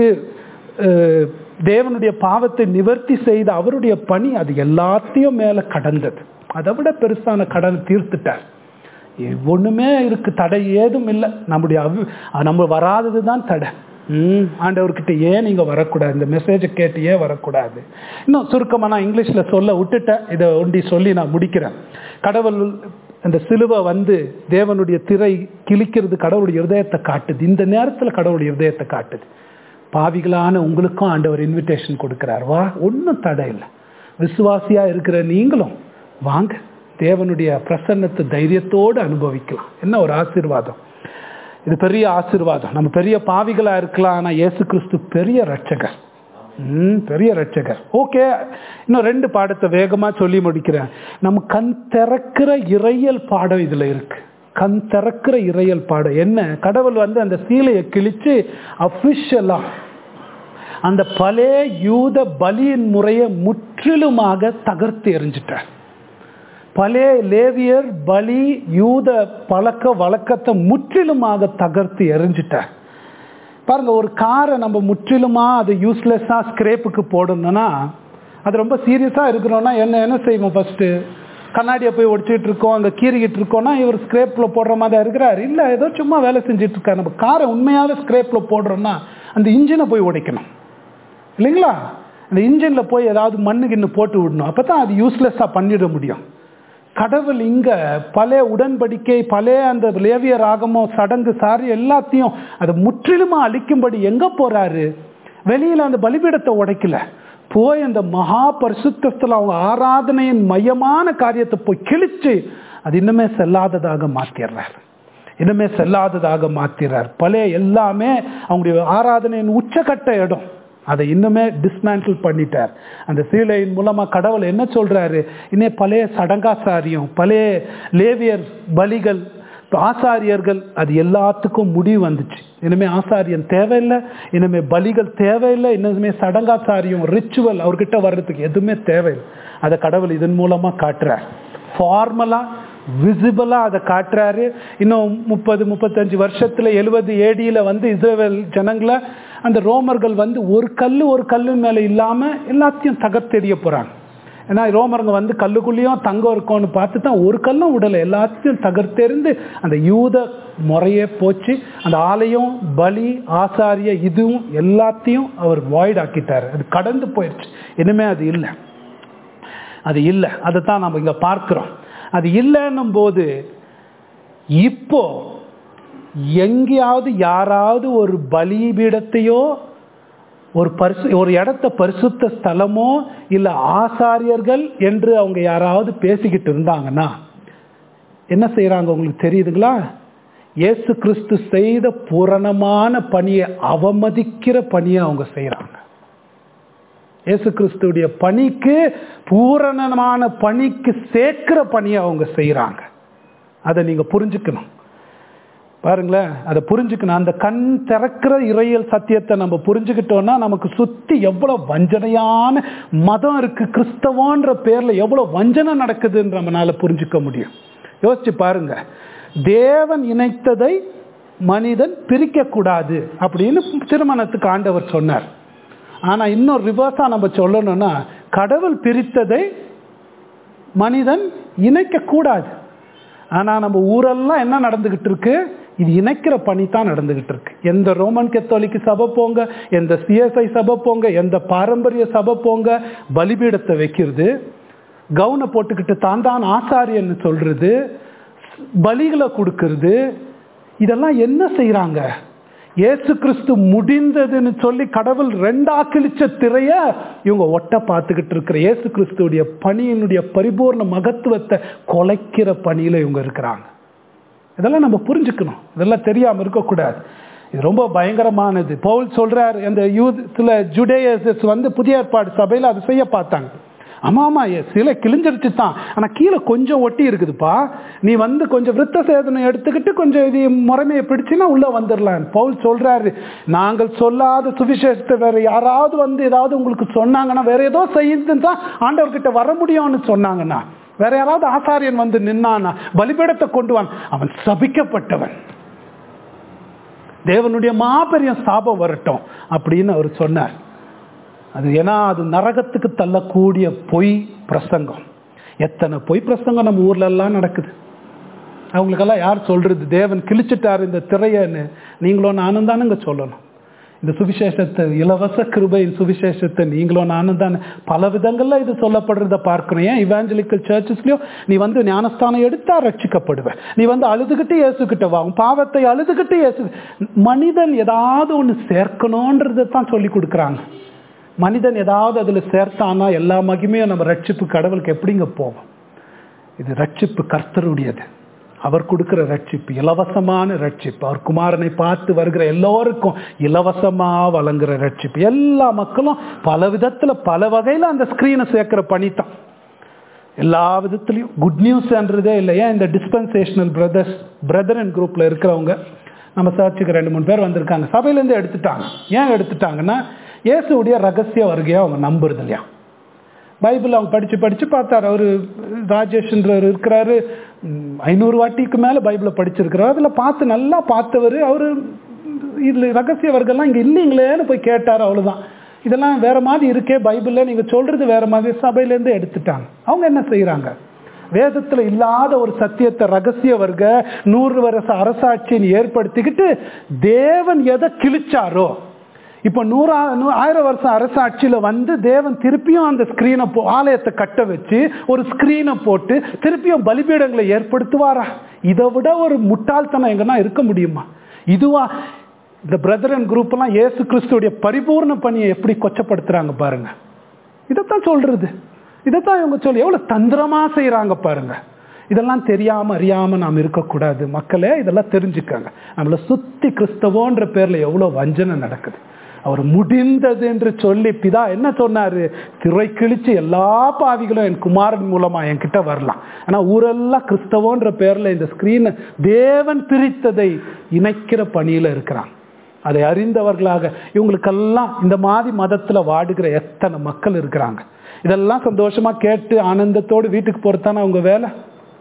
தேவனுடைய பாவத்தை நிவர்த்தி செய்த அவருடைய பணி அது எல்லாத்தையும் மேல கடந்தது. அதை விட பெருசான கடன் தீர்த்துட்டார். ஒண்ணுமே இருக்கு, தடை ஏதும் இல்லை. நம்முடைய நம்ம வராதது தான் தடை. ம் ஆண்டவர்கிட்ட ஏன் நீங்க வரக்கூடாது, இந்த மெசேஜை கேட்டு ஏன் வரக்கூடாது? இன்னும் சுருக்கமாக நான் இங்கிலீஷ்ல சொல்ல விட்டுட்டேன், இதை ஒண்டி சொல்லி நான் முடிக்கிறேன். கடவுள் அந்த சிலுவை வந்து தேவனுடைய திரை கிழிக்கிறது கடவுளுடைய இருதயத்தை காட்டுது. இந்த நேரத்தில் கடவுளுடைய இருதயத்தை காட்டுது. பாவிகளான உங்களுக்கும் ஆண்டவர் இன்விடேஷன் கொடுக்கிறார், வா, ஒன்றும் தடை இல்லை. விசுவாசியா இருக்கிற நீங்களும் வாங்க, தேவனுடைய பிரசன்னத்தை தைரியத்தோடு அனுபவிக்கலாம். என்ன ஒரு ஆசீர்வாதம்! இது பெரிய ஆசீர்வாதம். நம்ம பெரிய பாவிகளா இருக்கலாம், ஆனா இயேசு கிறிஸ்து பெரிய ரட்சகர். ம் பெரிய ரட்சகர். ஓகே, இன்னும் ரெண்டு பாடத்தை வேகமா சொல்லி முடிக்கிறேன். நம்ம கண் திறக்கிற இறையல் பாடம் இதுல இருக்கு. கண் திறக்கிற இறையல் பாடம் என்ன? கடவுள் வந்து அந்த சீலையை கிழிச்சு அபிஷியலா அந்த பழைய யூத பலியின் முறையை முற்றிலுமாக தகர்த்து எறிஞ்சிட்டார். பழைய லேவியர் பலி யூத பழக்க வழக்கத்தை முற்றிலுமாக தகர்த்து எறிஞ்சிட்டார். பாருங்க, ஒரு காரை நம்ம முற்றிலுமா அது யூஸ்லெஸ்ஸா ஸ்கிரேப்புக்கு போடணும்னா, அது ரொம்ப சீரியஸா இருக்கிறோம்னா என்ன என்ன செய்வோம்? ஃபர்ஸ்ட் கண்ணாடியை போய் ஒடிச்சிட்டு இருக்கோம், அங்கே கீறிக்கிட்டு இருக்கோம்னா இவர் ஸ்கிரேப்ல போடுற மாதிரி இருக்கிறார். இல்லை, ஏதோ சும்மா வேலை செஞ்சுட்டு இருக்காரு. நம்ம காரை உண்மையாவே ஸ்கிரேப்ல போடுறோம்னா அந்த இன்ஜினை போய் உடைக்கணும் இல்லைங்களா? அந்த இன்ஜின்ல போய் ஏதாவது மண்ணு கிண்ணு போட்டு விடணும், அப்பதான் அது யூஸ்லெஸ்ஸா பண்ணிட முடியும். கடவுள் இங்க பழைய உடன்படிக்கை, பழைய அந்த லேவியர் ஆகமோ சடங்கு சாரி எல்லாத்தையும் அதை முற்றிலுமா அழிக்கும்படி எங்க போறாரு? வெளியில அந்த பலிபீடத்தை உடைக்கல, போய் அந்த மகா பரிசுத்தத்துல அவங்க ஆராதனையின் மையமான காரியத்தை போய் கிழிச்சு அது இன்னுமே செல்லாததாக மாத்திடுறார். இன்னுமே செல்லாததாக மாத்திடுறார். பழைய எல்லாமே அவங்களுடைய ஆராதனையின் உச்சகட்ட இடம், அதை இன்னுமே டிஸ்மேண்டில் பண்ணிட்டார். அந்த சீலையின் மூலமா கடவுள் என்ன சொல்றாரு? இன்னே பழைய சடங்காசாரியம், பழைய லேவியர் பலிகள், ஆசாரியர்கள், அது எல்லாத்துக்கும் முடிவு வந்துச்சு. இனிமே ஆசாரியன் தேவையில்லை, இனிமே பலிகள் தேவையில்லை, இன்னுமே சடங்காசாரியம் ரிச்சுவல் அவர்கிட்ட வர்றதுக்கு எதுவுமே தேவையில்லை. அதை கடவுள் இதன் மூலமா காட்டுறார். ஃபார்மலா விசிபிளா அதை காட்டுறாரு. இன்னும் முப்பது முப்பத்தஞ்சு வருஷத்துல எழுபது ஏடியில வந்து இஸ்ரேல் ஜனங்களை அந்த ரோமர்கள் வந்து ஒரு கல்லு ஒரு கல்லு மேல இல்லாம எல்லாத்தையும் தகர்த்தெறிய போறாங்க. ஏன்னா ரோமருங்க வந்து கல்லுக்குள்ளேயும் தங்கம் இருக்கும்னு பார்த்து தான் ஒரு கல்லும் உடலை எல்லாத்தையும் தகர்த்தெறிந்து அந்த யூத முறையே போச்சு. அந்த ஆலயம், பலி, ஆசாரிய இதுவும் எல்லாத்தையும் அவர் வாய்ட் ஆக்கிட்டாரு. அது கடந்து போயிடுச்சு. இனிமே அது இல்லை, அது இல்லை. அதை தான் நம்ம இங்க பார்க்கிறோம். அது இல்லைன்னும் போது இப்போ எங்கேயாவது யாராவது ஒரு பலிபீடத்தையோ ஒரு பரிசு ஒரு இடத்த பரிசுத்த ஸ்தலமோ இல்ல ஆசாரியர்கள் என்று அவங்க யாராவது பேசிக்கிட்டு இருந்தாங்கன்னா என்ன செய்யறாங்க உங்களுக்கு தெரியுதுங்களா? இயேசு கிறிஸ்து செய்த பூரணமான பணியை அவமதிக்கிற பணியை அவங்க செய்யறாங்க. இயேசு கிறிஸ்துடைய பணிக்கு, பூரணமான பணிக்கு சேர்க்கிற பணியை அவங்க செய்யறாங்க. அதை நீங்க புரிஞ்சுக்கணும். பாருங்களேன், அதை புரிஞ்சுக்கணும். அந்த கண் திறக்கிற இறையல் சத்தியத்தை நம்ம புரிஞ்சுக்கிட்டோம்னா நமக்கு சுத்தி எவ்வளவு வஞ்சனையான மதம் இருக்கு, கிறிஸ்தவன்ற பேர்ல எவ்வளவு வஞ்சனை நடக்குதுன்னு நம்மளால புரிஞ்சுக்க முடியும். யோசிச்சு பாருங்க, தேவன் இணைத்ததை மனிதன் பிரிக்க கூடாது அப்படின்னு திருமணத்துக்கு ஆண்டவர் சொன்னார். ஆனா இன்னும் ரிவர்ஸா நம்ம சொல்லணும்னா, கடவுள் பிரித்ததை மனிதன் இணைக்க கூடாது. ஆனா நம்ம ஊரெல்லாம் என்ன நடந்துகிட்டு இருக்கு? இது இணைக்கிற பணி தான் நடந்துகிட்டு இருக்கு. எந்த ரோமன் கத்தோலிக்க சபை போங்க, எந்த சிஎஸ்ஐ சபை போங்க, எந்த பாரம்பரிய சபை போங்க, பலிபீடத்தை வைக்கிறது, கவுனை போட்டுக்கிட்டு தான் தான் ஆசாரியன்னு சொல்றது, பலிகளை கொடுக்கறது, இதெல்லாம் என்ன செய்யறாங்க? இயேசு கிறிஸ்து முடிந்ததுன்னு சொல்லி கடவுள் ரெண்டா கிழிச்ச திரைய இவங்க ஒட்ட பார்த்துக்கிட்டு இருக்கிற இயேசு கிறிஸ்துடைய பணியினுடைய பரிபூர்ண மகத்துவத்தை கொலைக்கிற பணியில இவங்க இருக்கிறாங்க. இதெல்லாம் நம்ம புரிஞ்சுக்கணும், இதெல்லாம் தெரியாம இருக்கக்கூடாது. இது ரொம்ப பயங்கரமானது. பவுல் சொல்றார், அந்த யூத் சில ஜுடேயர்ஸ் வந்து புதிய ஏற்பாடு சபையில அது செய்ய பார்த்தாங்க. ஆமா ஆமா சில கிழிஞ்சிருச்சு தான், ஆனா கீழே கொஞ்சம் ஒட்டி இருக்குதுப்பா, நீ வந்து கொஞ்சம் விருத்த சேதனம் எடுத்துக்கிட்டு கொஞ்சம் இது முறைமையை பிடிச்சுன்னா உள்ள வந்துடலாம். பவுல் சொல்றாரு, நாங்கள் சொல்லாத சுவிசேஷத்தை வேற யாராவது வந்து ஏதாவது உங்களுக்கு சொன்னாங்கன்னா, வேற ஏதோ செய்யுதுன்னு தான் ஆண்டவர்கிட்ட வர முடியும்னு சொன்னாங்கன்னா, வேற யாராவது ஆசாரியன் வந்து நின்னானா பலிபீடத்தை கொண்டு வான், அவன் சபிக்கப்பட்டவன், தேவனுடைய மாபெரிய சாபம் வரட்டும் அப்படின்னு அவர் சொன்னார். அது ஏன்னா அது நரகத்துக்கு தள்ளக்கூடிய பொய் பிரசங்கம். எத்தனை பொய் பிரசங்கம் நம்ம ஊர்ல எல்லாம் நடக்குது. அவங்களுக்கெல்லாம் யார் சொல்றது, தேவன் கிழிச்சிட்டாரு இந்த திரையன்னு நீங்களும் நானும் தானுங்க சொல்லணும். இந்த சுவிசேஷத்தை, இலவச கிருபையின் சுவிசேஷத்தை நீங்களும் நானும் தானே பல விதங்கள்ல இது சொல்லப்படுறத பார்க்கணும். ஏன் இவாஞ்சலிக்கல் சர்ச்சஸ்லயும் நீ வந்து ஞானஸ்தானம் எடுத்தா ரட்சிக்கப்படுவேன், நீ வந்து அழுதுகிட்டு இயேசுகிட்ட வா, பாவத்தை அழுதுகிட்டு இயேசு. மனிதன் ஏதாவது ஒண்ணு சேர்க்கணும்ன்றதை தான் சொல்லி கொடுக்குறாங்க. மனிதன் ஏதாவது அதுல சேர்த்தானா எல்லா மகிமையும் நம்ம ரட்சிப்பு கடவுளுக்கு எப்படிங்க போவோம்? இது ரட்சிப்பு கர்த்தருடையது, அவர் கொடுக்கிற ரட்சிப்பு இலவசமான ரட்சிப்பு. அவர் குமாரனை பார்த்து வருகிற எல்லோருக்கும் இலவசமா வழங்குற ரட்சிப்பு. எல்லா மக்களும் பல விதத்துல பல வகையில அந்த ஸ்கிரீனை சேர்க்கிற பணித்தான். எல்லா விதத்திலையும் குட் நியூஸ்ன்றதே இல்லையா. இந்த டிஸ்பென்சேஷனல் பிரதர்ஸ் பிரதரன் குரூப்ல இருக்கிறவங்க நம்ம சர்ச்சுக்கு ரெண்டு மூணு பேர் வந்திருக்காங்க, சபையிலேருந்து எடுத்துட்டாங்க. ஏன் எடுத்துட்டாங்கன்னா, இயேசுடைய ரகசிய வருகையை அவங்க நம்புறது இல்லையா. பைபிள் அவங்க படிச்சு படிச்சு பார்த்தாரு. அவரு ராஜேஷ்ன்றவர் இருக்கிறாரு, ஐநூறு வாட்டிக்கு மேல பைபிளை படிச்சிருக்கிறார். அதுல பார்த்து நல்லா பார்த்தவர். அவரு இதுல ரகசிய வர்க்கம்லாம் இங்க இல்லைங்களேன்னு போய் கேட்டாரு. அவ்வளவுதான், இதெல்லாம் வேற மாதிரி இருக்கே பைபிள்ல, நீங்க சொல்றது வேற மாதிரி. சபையில இருந்து எடுத்துட்டாங்க. அவங்க என்ன செய்யறாங்க, வேதத்துல இல்லாத ஒரு சத்தியத்தை ரகசிய வர்க்க நூறு வருஷ அரசாட்சியை ஏற்படுத்திக்கிட்டு தேவன் எதை கிழிச்சாரோ, இப்ப நூறா ஆயிரம் வருஷம் அரசாட்சியில வந்து தேவன் திருப்பியும் அந்த ஸ்கிரீனை ஆலயத்தை கட்ட வச்சு ஒரு ஸ்கிரீனை போட்டு திருப்பியும் பலிபீடங்களை ஏற்படுத்துவாரா? இதை விட ஒரு முட்டாள்தனம் எங்கன்னா இருக்க முடியுமா? இதுவா இந்த பிரதரன் குரூப் எல்லாம் இயேசு கிறிஸ்துடைய பரிபூர்ண பணியை எப்படி கொச்சப்படுத்துறாங்க பாருங்க. இதைத்தான் சொல்றது, இதைத்தான் இவங்க சொல்லி எவ்வளவு தந்திரமா செய்யறாங்க பாருங்க. இதெல்லாம் தெரியாம அறியாம நாம் இருக்கக்கூடாது மக்களே, இதெல்லாம் தெரிஞ்சுக்காங்க. நம்மளை சுத்தி கிறிஸ்தவோன்ற பேர்ல எவ்வளவு வஞ்சனை நடக்குது. அவர் முடிந்தது என்று சொல்லி பிதா என்ன சொன்னாரு, திரை கிழிச்சு எல்லா பாவிகளும் என் குமாரன் மூலமா என்கிட்ட வரலாம். ஆனா ஊரெல்லாம் கிறிஸ்தவோன்ற பேர்ல இந்த ஸ்கிரீனை தேவன் பிரித்ததை இணைக்கிற பணியில இருக்கிறாங்க. அதை அறிந்தவர்களாக இவங்களுக்கெல்லாம் இந்த மாதிரி மதத்துல வாடுகிற எத்தனை மக்கள் இருக்கிறாங்க. இதெல்லாம் சந்தோஷமா கேட்டு ஆனந்தத்தோடு வீட்டுக்கு போறதானே அவங்க வேலை.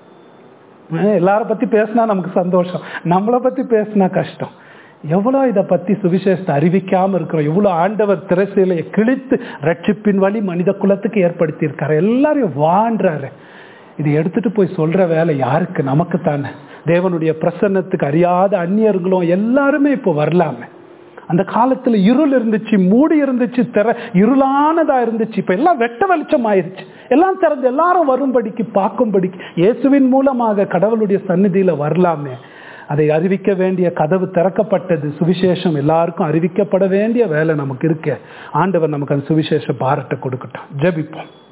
எல்லார பத்தி பேசினா நமக்கு சந்தோஷம், நம்மளை பத்தி பேசினா கஷ்டம். எவ்வளவு இதை பத்தி சுவிசேஷத்தை அறிவிக்காம இருக்கிறோம். எவ்வளவு ஆண்டவர் திரைசீலையை கிழித்து ரட்சிப்பின் வழி மனித குலத்துக்கு ஏற்படுத்தி இருக்காரு. எல்லாரையும் வான்றாரு. இதை எடுத்துட்டு போய் சொல்ற வேலை யாருக்கு? நமக்கு தானே. தேவனுடைய பிரசன்னத்துக்கு அறியாத அந்நியர்களும் எல்லாருமே இப்போ வரலாமே. அந்த காலத்துல இருள் இருந்துச்சு, மூடி இருந்துச்சு, திற இருளானதா இருந்துச்சு. இப்ப எல்லாம் வெட்ட வெளிச்சம் ஆயிருச்சு. எல்லாம் திறந்து எல்லாரும் வரும்படிக்கு பார்க்கும்படிக்கு இயேசுவின் மூலமாக கடவுளுடைய சந்நிதியில வரலாமே. அதை அறிவிக்க வேண்டிய கதவு திறக்கப்பட்டது. சுவிசேஷம் எல்லாருக்கும் அறிவிக்கப்பட வேண்டிய வேலை நமக்கு இருக்கு. ஆண்டவர் நமக்கு அந்த சுவிசேஷ பாரத்தை கொடுக்கட்டும். ஜெபிப்போம்.